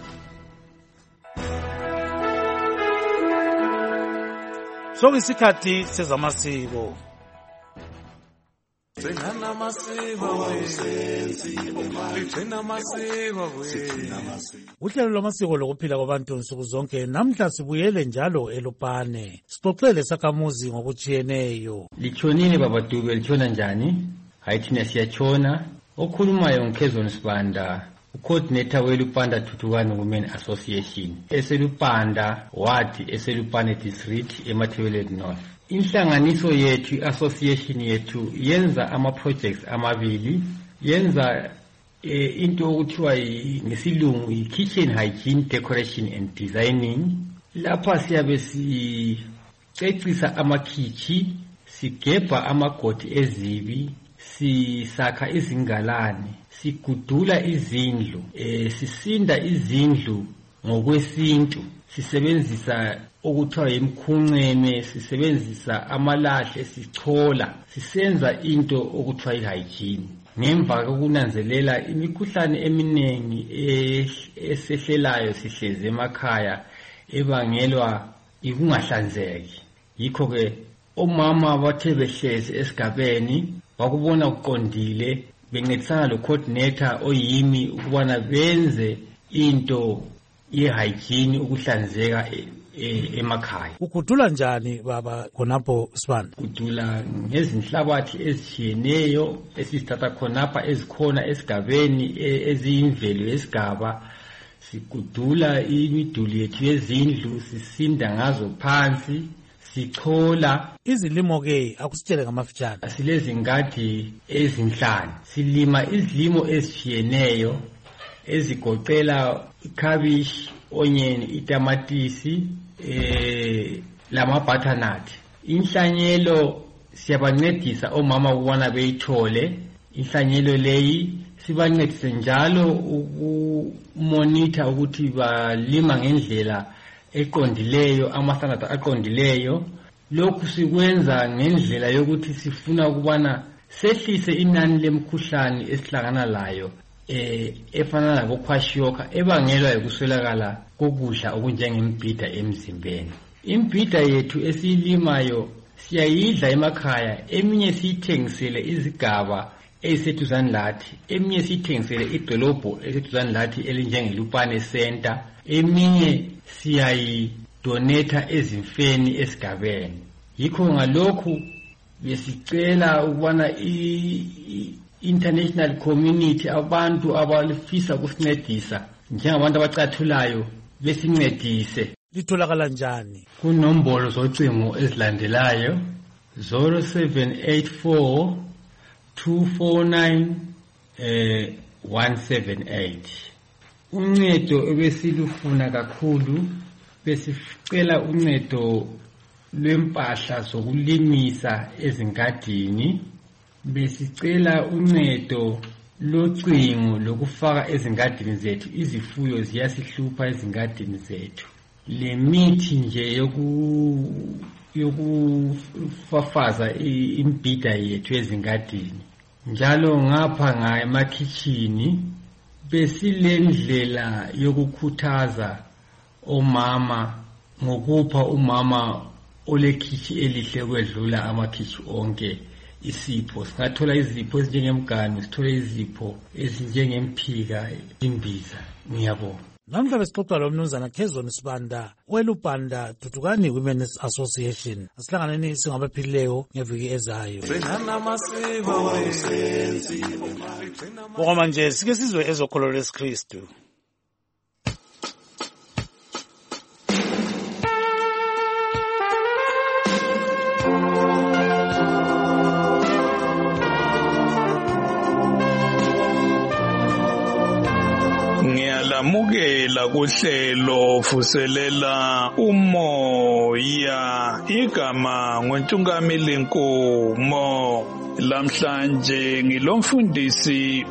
Sokuyisikhathi sezamasiko. Uhlelo lwamasiko lokuphila kwabantu nsuku zonke namhla sibuyele njalo eLupane sixoxele sakhamuzi ngokujiyeneyo. Lichonile baba Dube, lichona njani? Hayi thina siyachona. Okhulumayo ngKhezoni Sibanda, ucoordinator weLupanda Thuthukani Women Association eselupanda wadi eselupane district eMathebeleni North. Inhlanganiso yethu, i-association yethu yenza ama-projects amabili, yenza eh, into okuthiwa ngesilungu i-kitchen hygiene decoration and designing. Lapha siyabe sicecisa amakhichi, sigebha amagodi ezibi, sisakha izingalane, sigudula izindlu, eh, sisinda izindlu ngokwesintu, sisebenzisa okuthiwa imkhunqeme, sisebenzisa amalahle, sichola, sisenza into okuthiwa ihygiene. Ngemva kokunanzelela imikhuhlane eminingi esehlelayo sihleze emakhaya ebangelwa ikungahlanzeki. Yikho ke omama bathe behlezi esigabeni bakubona uqondile bencedisana lo coordinator oyimi ukubana benze into ye-hygiene ukuhlanzeka emakhaya. Ukudula njani baba khonapho Sibanda? Kudula ngezinhlabathi ezishiyeneyo esisithatha khonapha ezikhona esigabeni eziyimvelo yesigaba. Sikudula imiduli yethu yezindlu, sisinda ngazo phansi, sichola. Izilimo ke akusitshele ngamafitshane. Silezi ngadi ezinhlanu. Silima izilimo ezishiyeneyo ezigoqela ikhabishi, onion, itamatisi, eh lama butternut. Inhlanyelo siyabancedisa omama ukubona beyithole. Inhlanyelo leyi sibancedise njalo ukumonitor ukuthi balima ngendlela eqondileyo, ama-standard aqondileyo. Lokhu sikwenza ngendlela yokuthi sifuna ukubana sehlise inani lemkhuhlane esihlangana layo eh efana nabo kwashiyoka ebangelwa ukuswelakala kokudla okunjengembhida emzimbeni. Imbhida yethu esilimayo siyayidla emakhaya, eminye siyithengisele izigaba eziseduzane lathi, eminye siyithengisele idolobho eseduzane lathi elinjengeLupane Center, eminye siyayidonata ezimfeni esigabeni. Yikho ngalokhu besicela ukubana i international community, abantu abalifisa kusincedisa njengabantu abacathulayo besincedise. Litholakala njani? Kunombolo zocingo ezilandelayo zero seven eight four two four nine one seven eight. Uncedo ebesilufuna kakhulu besicela uncedo lwempahla zokulimisa ezingadini, besicela uncedo locingo lokufaka ezingadini zethu. Izifuyo ziyasihlupha ezingadini zethu. Le mithi nje yoku yokufafaza imbida yethu ezingadini. Njalo ngapha nga emakhitchini besilendlela yokukhuthaza omama ngokupha umama olekhithi elihle kwedlula amakhithi onke isipho. Singathola izipho ezinjengemganu, sithole izipho ezinjengemphika, imbiza. Ngiyabonga. Namhla besixoxa lo mnumzana Kezoni Sibanda welubanda Dudukani Women's Association. Asihlanganeni singabaphilileyo ngeviki ezayo. Ngoba manje sike sizwe ezokholo lesiKristu. Ngiyamukela kuhlelo vuselela umoya igama ngoNtungamili Nkomo. Lamhlanje ngilomfundisi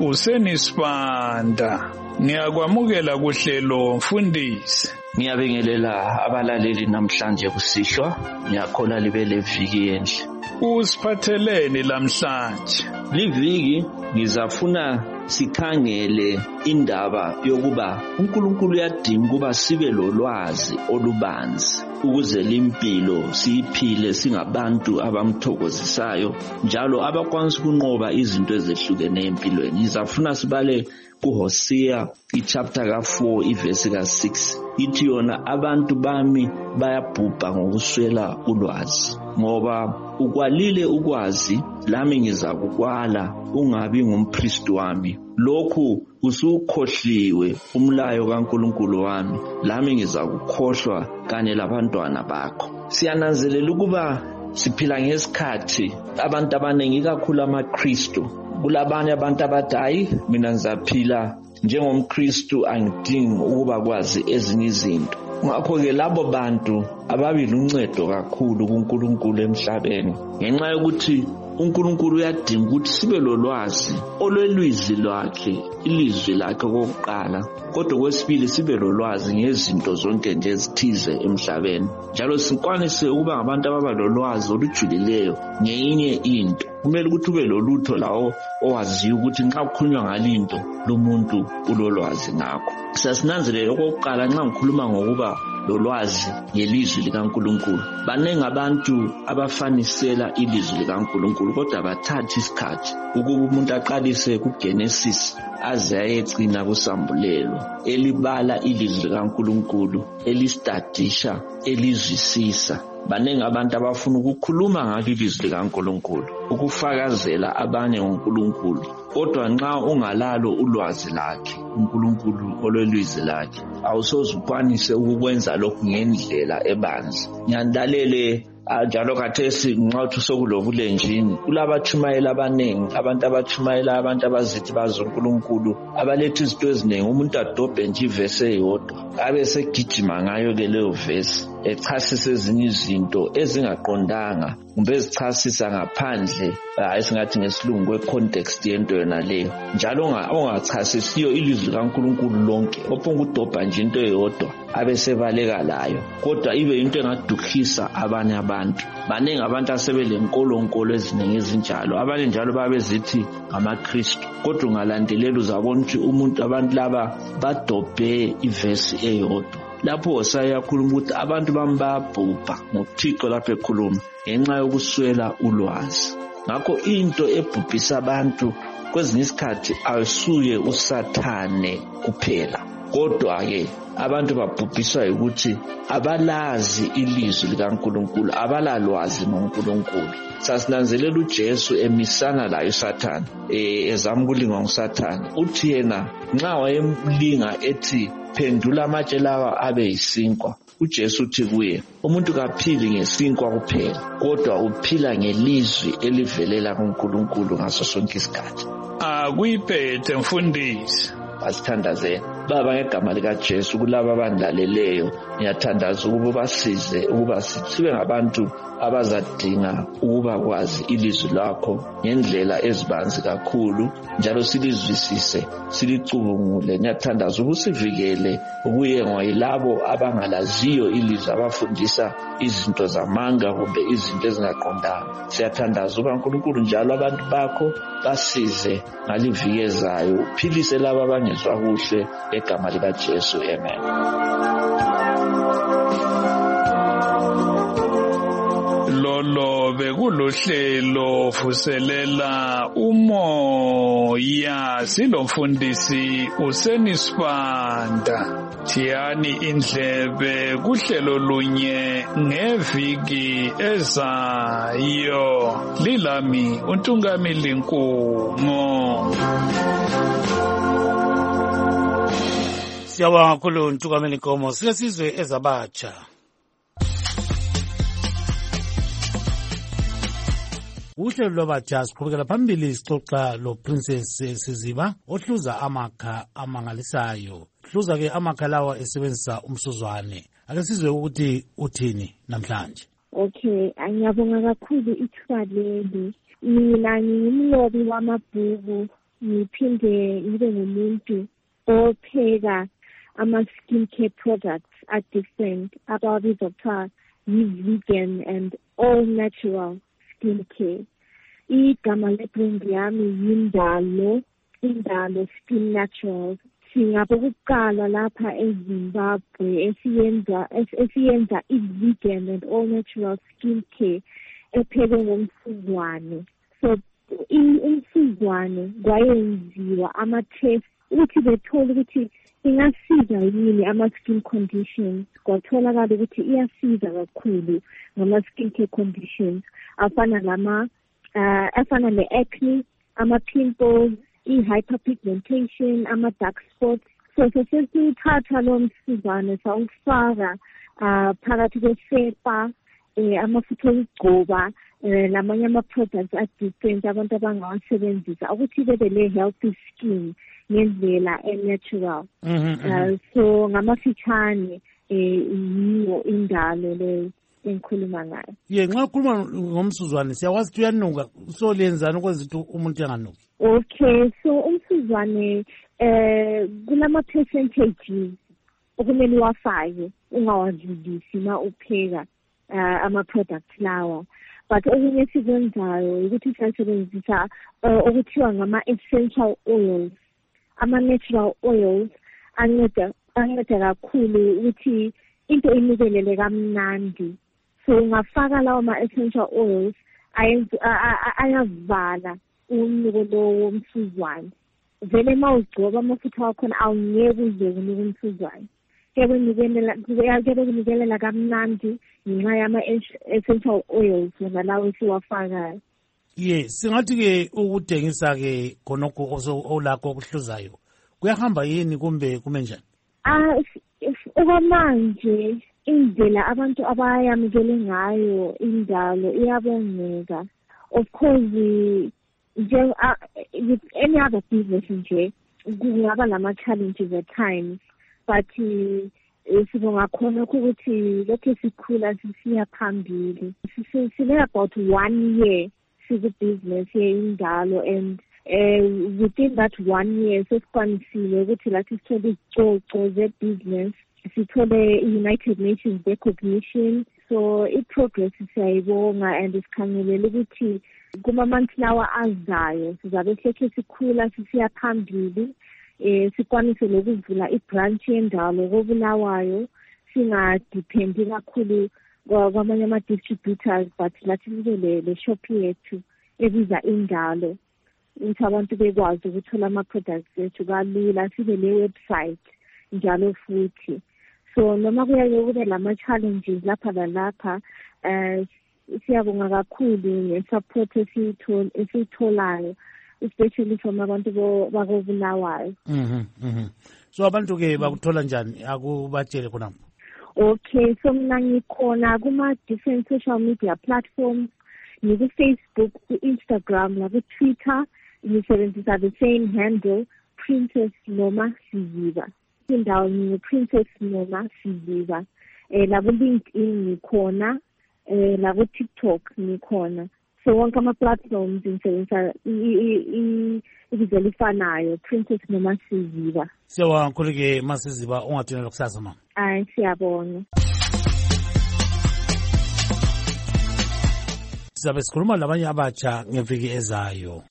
uSenisibanda. Ngiyakwamukela kuhlelo mfundisi. Ngiyabingelela abalaleli namhlanje kusishwa. Ngiyakhola libe leviki enhle. Usiphatheleni lamhlanje? Liviki ngizafuna sikhangele indaba yokuba uNkulunkulu uyadinga ukuba sibe lolwazi olubanzi ukuze limpilo siyiphile singabantu abamthokozisayo njalo abakwanisa ukunqoba izinto ezehlukeneyo empilweni. Ngizafuna sibale kuHosea ichapter ka four iverse ka six ithi yona abantu bami bayabhubha ngokuswela ulwazi. Ngoba ukwalile ukwazi lami ngizakukwala ungabi ngumpriest wami. Lokhu usukhohliwe umlayo kaNkulunkulu wami lami ngizakukhohlwa kanye labantwana bakho. Siyananzelela ukuba siphila ngesikhathi abantu abaningi kakhulu amaKristu kulabanye abantu abathi hayi mina ngizaphila njengomKristu angidingi ukuba kwazi ezinye izinto. Ngakho ke labo bantu ababili uncedo kakhulu kuNkulunkulu emhlabeni ngenxa yokuthi uNkulunkulu uyadinga ukuthi sibe lolwazi olwelizwi lwakhe, ilizwi lakhe kokuqala, kodwa kwesibili sibe lolwazi ngezinto zonke nje ezithize emhlabeni. Njalo sikwanise ukuba ngabantu ababa lolwazi olujulileyo ngenye into. Kumele ukuthi ube lolutho lawo owaziyo ukuthi nxa kukhulunywa ngalinto lomuntu ulolwazi ngakho. Siyasinanzelela okokuqala nxa ngikhuluma ngokuba lolwazi ngelizwi likaNkulunkulu. Banengi abantu abafanisela ilizwi likaNkulunkulu kodwa bathatha isikhathi ukuba umuntu aqalise kuGenesis aze ayecina kusambulelo elibala ilizwi likaNkulunkulu, elistadisha, elizwisisa. Banengi abantu abafuna ukukhuluma ngalo ilizwi likaNkulunkulu, ukufakazela abanye ngoNkulunkulu, kodwa nxa ungalalo ulwazi lakhe uNkulunkulu olwelizwi lakhe awusoze ukwanise ukukwenza lokhu ngendlela ebanzi. Ngiyandalele njalo khathesi nxa uthi sokulobulenjini kulabatshumayela abanengi, abantu abatshumayela abantu abazithi bazi uNkulunkulu abaletha izinto ezinengi. Umuntu adobhe nje ivesi eyodwa abe segijima ngayo ke leyo vesi echasisa ezinye izinto ezingaqondanga kumbe ezichasisa ngaphandle hayi singathi ngesilungu kwe-context yento yona leyo, njalo ongachasisiyo ilizwi likaNkulunkulu lonke ophonga udobha nje into eyodwa abe sebaleka layo, kodwa ibe into engadukhisa abanye abantu. Banengi abantu asebelenkolonkholo eziningi ezinjalo, abanye njalo babezithi ngamaKristu, kodwa ungalandelela uzabona ukuthi umuntu abantu laba badobhe ivesi eyodwa. Lapho Hosea yakhuluma ukuthi abantu bami bayabhubha ngokuThixo lapho ekhuluma ngenxa yokuswela ulwazi. Ngakho into ebhubhisa abantu kwezinye isikhathi ayisuye uSathane kuphela, kodwa-ke abantu babhubhiswa ukuthi abalazi ilizwi likaNkulunkulu, abalalwazi ngoNkulunkulu. Sasinanzelela uJesu emisana layo uSathane, eh ezama ukulingwa nguSathane. Uthi yena nxa wayemlinga ethi phendula amatshe lawa abe yisinkwa, uJesu uthi kuye, umuntu kaphili ngesinkwa kuphela, kodwa uphila ngelizwi elivelela kuNkulunkulu ngaso sonke isikhathi. Akuyiphethe mfundisi. Asithandazeni baba ngegama likaJesu kulabo abandilaleleyo, ngiyathandaza ukuba basize ukuba sibe ngabantu abazadinga ukuba kwazi ilizwi lakho ngendlela ezibanzi kakhulu, njalo silizwisise, silicubungule. Ngiyathandaza ukusivikele ukuyengwa yilabo abangalaziyo ilizwi, abafundisa izinto zamanga kumbe izinto ezingaqondanga. Siyathandaza ukuba uNkulunkulu njalo abantu bakho basize ngalivikezayo, uphilise labo abangezwa kuhle egama likaJesu, amen. Lolo bekulohlelo vuselela umoya, silomfundisi uSenisibanda. Thiyani indlebe kuhlelo lunye ngeviki ezayo. Lilami uNtungamili Nkumo. Siyabonga kakhulu Ntungamili Nkomo. Sike sizwe ezabatsha. Uhlelo lwabatsha siqhubekela phambili sixoxa lo Princess Siziba ohluza amakha amangalisayo. Hluza ke amakha lawa esebenzisa umsuzwane. Ake sizwe ukuthi uthini namhlanje. Okay, ngiyabonga kakhulu ithuba leli. Mina ngimlobi wamabhuku, ngiphinde ngibe ngumuntu opheka ama-skin care products are different, ababizwa kuthiwa yi-vegan and all natural skin care. Igama le-brand yami yindalo, indalo Skin Naturals. Singabokuqala lapha eZimbabwe esiyenza esiyenza i-vegan and all natural skin care ephekwe ngomsuzwane. So umsuzwane kwayenziwa ama-test ukuthi bethole ukuthi ingasiza yini ama-skin conditions. Kwatholakala ukuthi iyasiza kakhulu ngama-skin care conditions afana lama uh, afana ne-acne, ama-pimples, i-hyperpigmentation, ama-dark spots. So sesithatha lo msuzwane sawufaka uh, phakathi kwesepa, eh, amafutha okugcoba, eh, lamanye ama-products a-different abantu abangawasebenzisa ukuthi bebe le-healthy skin ngendlela e-natural. Uh, so ngamafitshane eh, yiyo indalo le engikhuluma ngayo. Ye nxa ukhuluma ngomsuzwane siyakwazi ukuthi uyanuka, so lenzani ukwenza ukuthi umuntu anganuki? Okay, so umsuzwane eh kulama percentages okumele wafake ungawadlulisi ma upheka uh, ama products lawa. But okunye sikwenzayo ukuthi siyasebenzisa uh, okuthiwa ngama essential oils, ama natural oils anceda anceda kakhulu ukuthi into inukelele kamnandi. So ungafaka lawa ma essential oils ayavala umnuko lo womsuzwane. Vele mawugcoba amafutha wakhona awungeke uze unuke umsuzwane. Kebe nikelela kebe nikelela kamnandi ngenxa yama essential oils wona lawo esiwafakayo. Ye, singathi ke ukudengisa ke khonokho olakho okuhluzayo kuyahamba yini kumbe kumenjani? Ah, okwamanje indlela abantu abayamukele ngayo indalo iyabongeka. Of course, nje with any other business nje kungaba lama challenges at times, but sibonga khona ukuthi lokho sikhula sisiya phambili. Sile about one year siku business yeindalo, and uh, within that one year sesikwanisile ukuthi lathi sithole izicoco ze-business, sithole i-United Nations recognition. So i-progress siyayibonga and isikhangelele ukuthi kuma-months lawa azayo sizabe sekhe sikhula sisiya phambili, eh sikwanise lokuvula i-branch yendalo koBulawayo, singadephendi kakhulu kwamanye ama-distributors, but lathi sibe le shop yethu ebiza indalo ukuthi abantu bekwazi ukuthola ama-products ethu kalula. Sibe le-website njalo futhi. So noma kuyake kube lama-challenges lapha lalapha, um siyabonga kakhulu nge-support esiyitholayo, especially from abantu bakobulawayo. Mhm mhm. So abantu-ke bakuthola njani? Akubatshele khonapho. Okay, so mina ngikhona kuma-different social media platforms, ngiku-Facebook, ku-Instagram, naku-Twitter, ngisebenzisa the same handle, Princess Noma Siziba. Indawo ngiyi-Princess Noma Siziba. Eh, laku-LinkedIn ngikhona, eh, laku-TikTok ngikhona. So wonke ama-platforms ngisebenzisa ibizo elifanayo, Princess Noma Siziba. Siyabonga kakhulu-ke Masiziba, ungathina lokusasa mama. Hayi, siyabonga. Sizabe sikhuluma labanye abatsha ngeviki ezayo.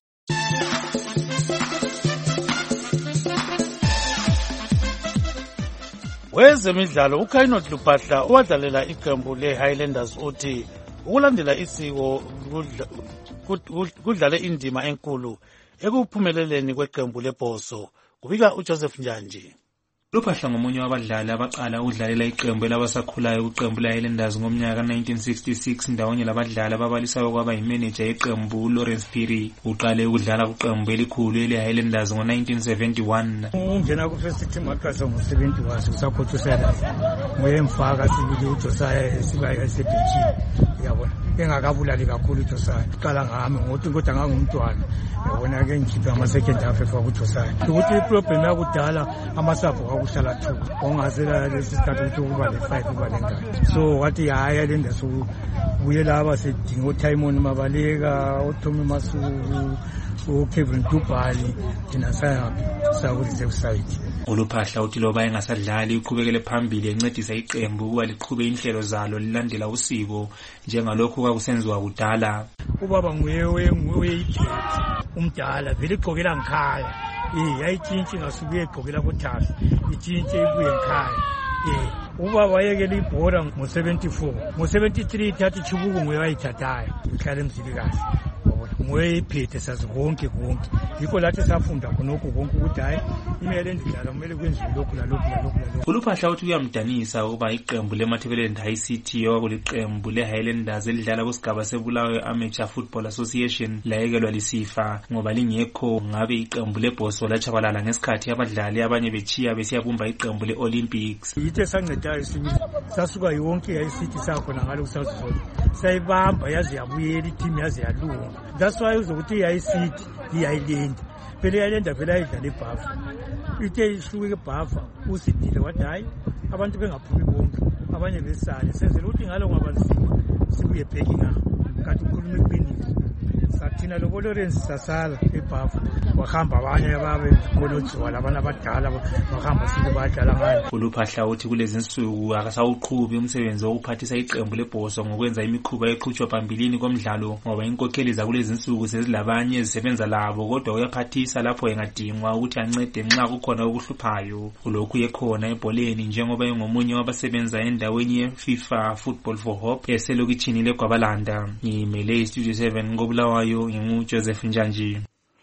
Wezemidlalo uKhainot Lupahla owadlalela iqembu le-Highlanders uthi ukulandela isiko kudlale indima enkulu ekuphumeleleni kweqembu lebhoso. Kubika uJoseph Njanji. Lupahla ngomunye wabadlali abaqala ukudlalela iqembu elabasakhulayo kuqembu le-Highlanders ngomnyaka nineteen sixty-six ndawonye labadlali ababalisayo kwaba yimanager yeqembu Lawrence Phiri. Uqale ukudlala kuqembu elikhulu ele-Highlanders ngo-nineteen seventy-one. Ungena ku-first team waqasa ngo-seventy wase usaphothi uSelas. Nguye mfaka sibili uJosiah siba esebhenjini. Yabona engakabulali kakhulu uJosiah. Uqala ngami ngokuthi kodwa ngangumntwana. Yabona ke ngikhipha ama-second half efaka uJosiah. Ukuthi iproblem yakudala amasapho kwakuhlala two. Ongazela lesi sikhathi ukuthi kuba le-five kuba lengane. So wathi hhayi lenda so buye laba sedinga uTimon Mabaleka, uTommy Masuku, uKevin Dubali, thina saku-reserve side. uLuphahla uthi loba engasadlali uqhubekele phambili encedisa iqembu ukuba liqhube inhlelo zalo lilandela usiko njengalokhu kwakusenziwa kudala. Ubaba nguye nguye umdala vele igqokela ngikhaya. Eh yayitshintshi ngasuke egqokela kuThafi. Itshintshi ibuye ngikhaya. Eh ubaba wayekela ibhora ngo-seventy-four. Ngo-seventy-three thathi Chibuku nguye wayithathayo. Uhlala eMzilikazi. Nguye iphethe sazi konke konke. Yikho lathi safunda khonokho konke ukuthi hayi imele endidlala kumele kwenziwe lokhu lalokhu lalokhu lalokhu. uLuphahla uthi kuyamdanisa ukuba iqembu leMatabeleland High City okwakuliqembu le-Highlanders elidlala kusigaba sebulawayo Amateur Football Association layekelwa lisifa ngoba lingekho ngabe iqembu lebhoso lachabalala ngesikhathi abadlali abanye bechiya besiyabumba iqembu le-Olympics. Yithe sancedayo sibili sasuka yonke High City sakhona ngalo ku South Zone sayibamba yaze yabuyela iteam yaze yalunga. That's why uzokuthi i-High City i-Highland phela i-Highland vele ayidlala ibhafa ithe ihluke ebhafa usidile wathi hayi abantu bengaphumi bonke abanye besale senzela ukuthi ngalo ngabanzima sibuye bheki ngabo kanti ukhuluma iqiniso sathina lobo Lawrence sasala ebhafa wahamba abanye ababe kolodziwa labana abadala bahamba sike badlala ngayo. uLuphahla uthi kulezi nsuku akasawuqhubi umsebenzi wokuphathisa iqembu lebhoso ngokwenza imikhuba eqhutshwa phambilini komdlalo ngoba inkokheli zakulezi nsuku sezilabanye ezisebenza labo kodwa uyaphathisa lapho engadingwa ukuthi ancede nxa kukhona okuhluphayo. Ulokhu yekhona ebholeni njengoba engomunye wabasebenza endaweni ye-FIFA Football for Hope eselokitshini leGwabalanda. Ngimele iStudio seven ngobulawayo nginguJoseph Njanji.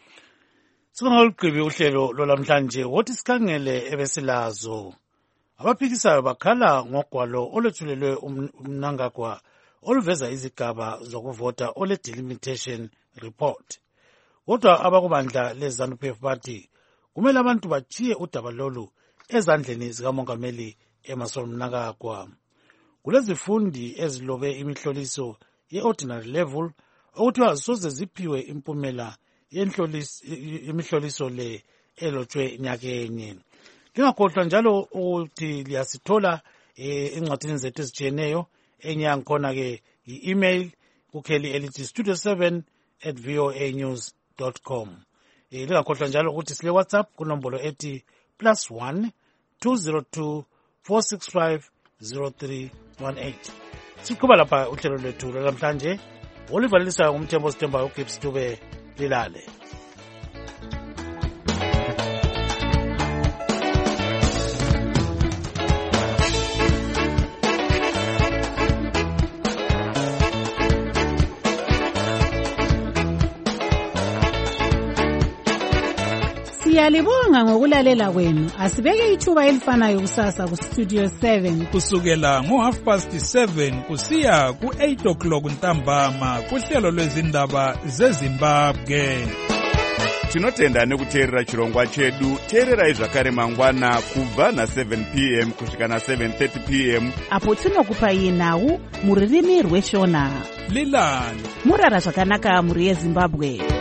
Singaluqhibi uhlelo lolwamhlanje wothi sikhangele ebesilazo. Abaphikisayo bakhala ngogwalo olwethulelwe umnangagwa oluveza izigaba zokuvota ole delimitation report. Kodwa abakubandla leZANU-P F bathi kumele abantu bachiye udaba lolu ezandleni zikamongameli Emmerson Mnangagwa. Kulezifundi ezilobe imihloliso ye-ordinary level okuthiwa zisoze ziphiwe impumela yemihloliso le elotshwe nyakenye. Lingakhohlwa njalo ukuthi liyasithola encwadini zethu ezitshiyeneyo enye yangikhona ke i-email kukheli elithi studio seven at voa news dot com. Lingakhohlwa njalo ukuthi sile WhatsApp kunombolo ethi plus one two zero two four six five zero three one eight. Siqhuba lapha uhlelo lwethu namhlanje olivalisayo ngumthembo Sithemba uGibbs Dube lilale. Siyalibonga ngokulalela kwenu. Asibeke ithuba elifanayo kusasa ku Studio seven kusukela ngo half past seven kusiya ku eight o'clock ntambama kuhlelo lwezindaba zeZimbabwe. Tinotenda nekuteerera chirongwa chedu. Teererai zvakare mangwana kubva na seven p m kusvika na seven thirty p m apo tinokupai nhau muririmi rweshona. Lilani murara zvakanaka muri yeZimbabwe.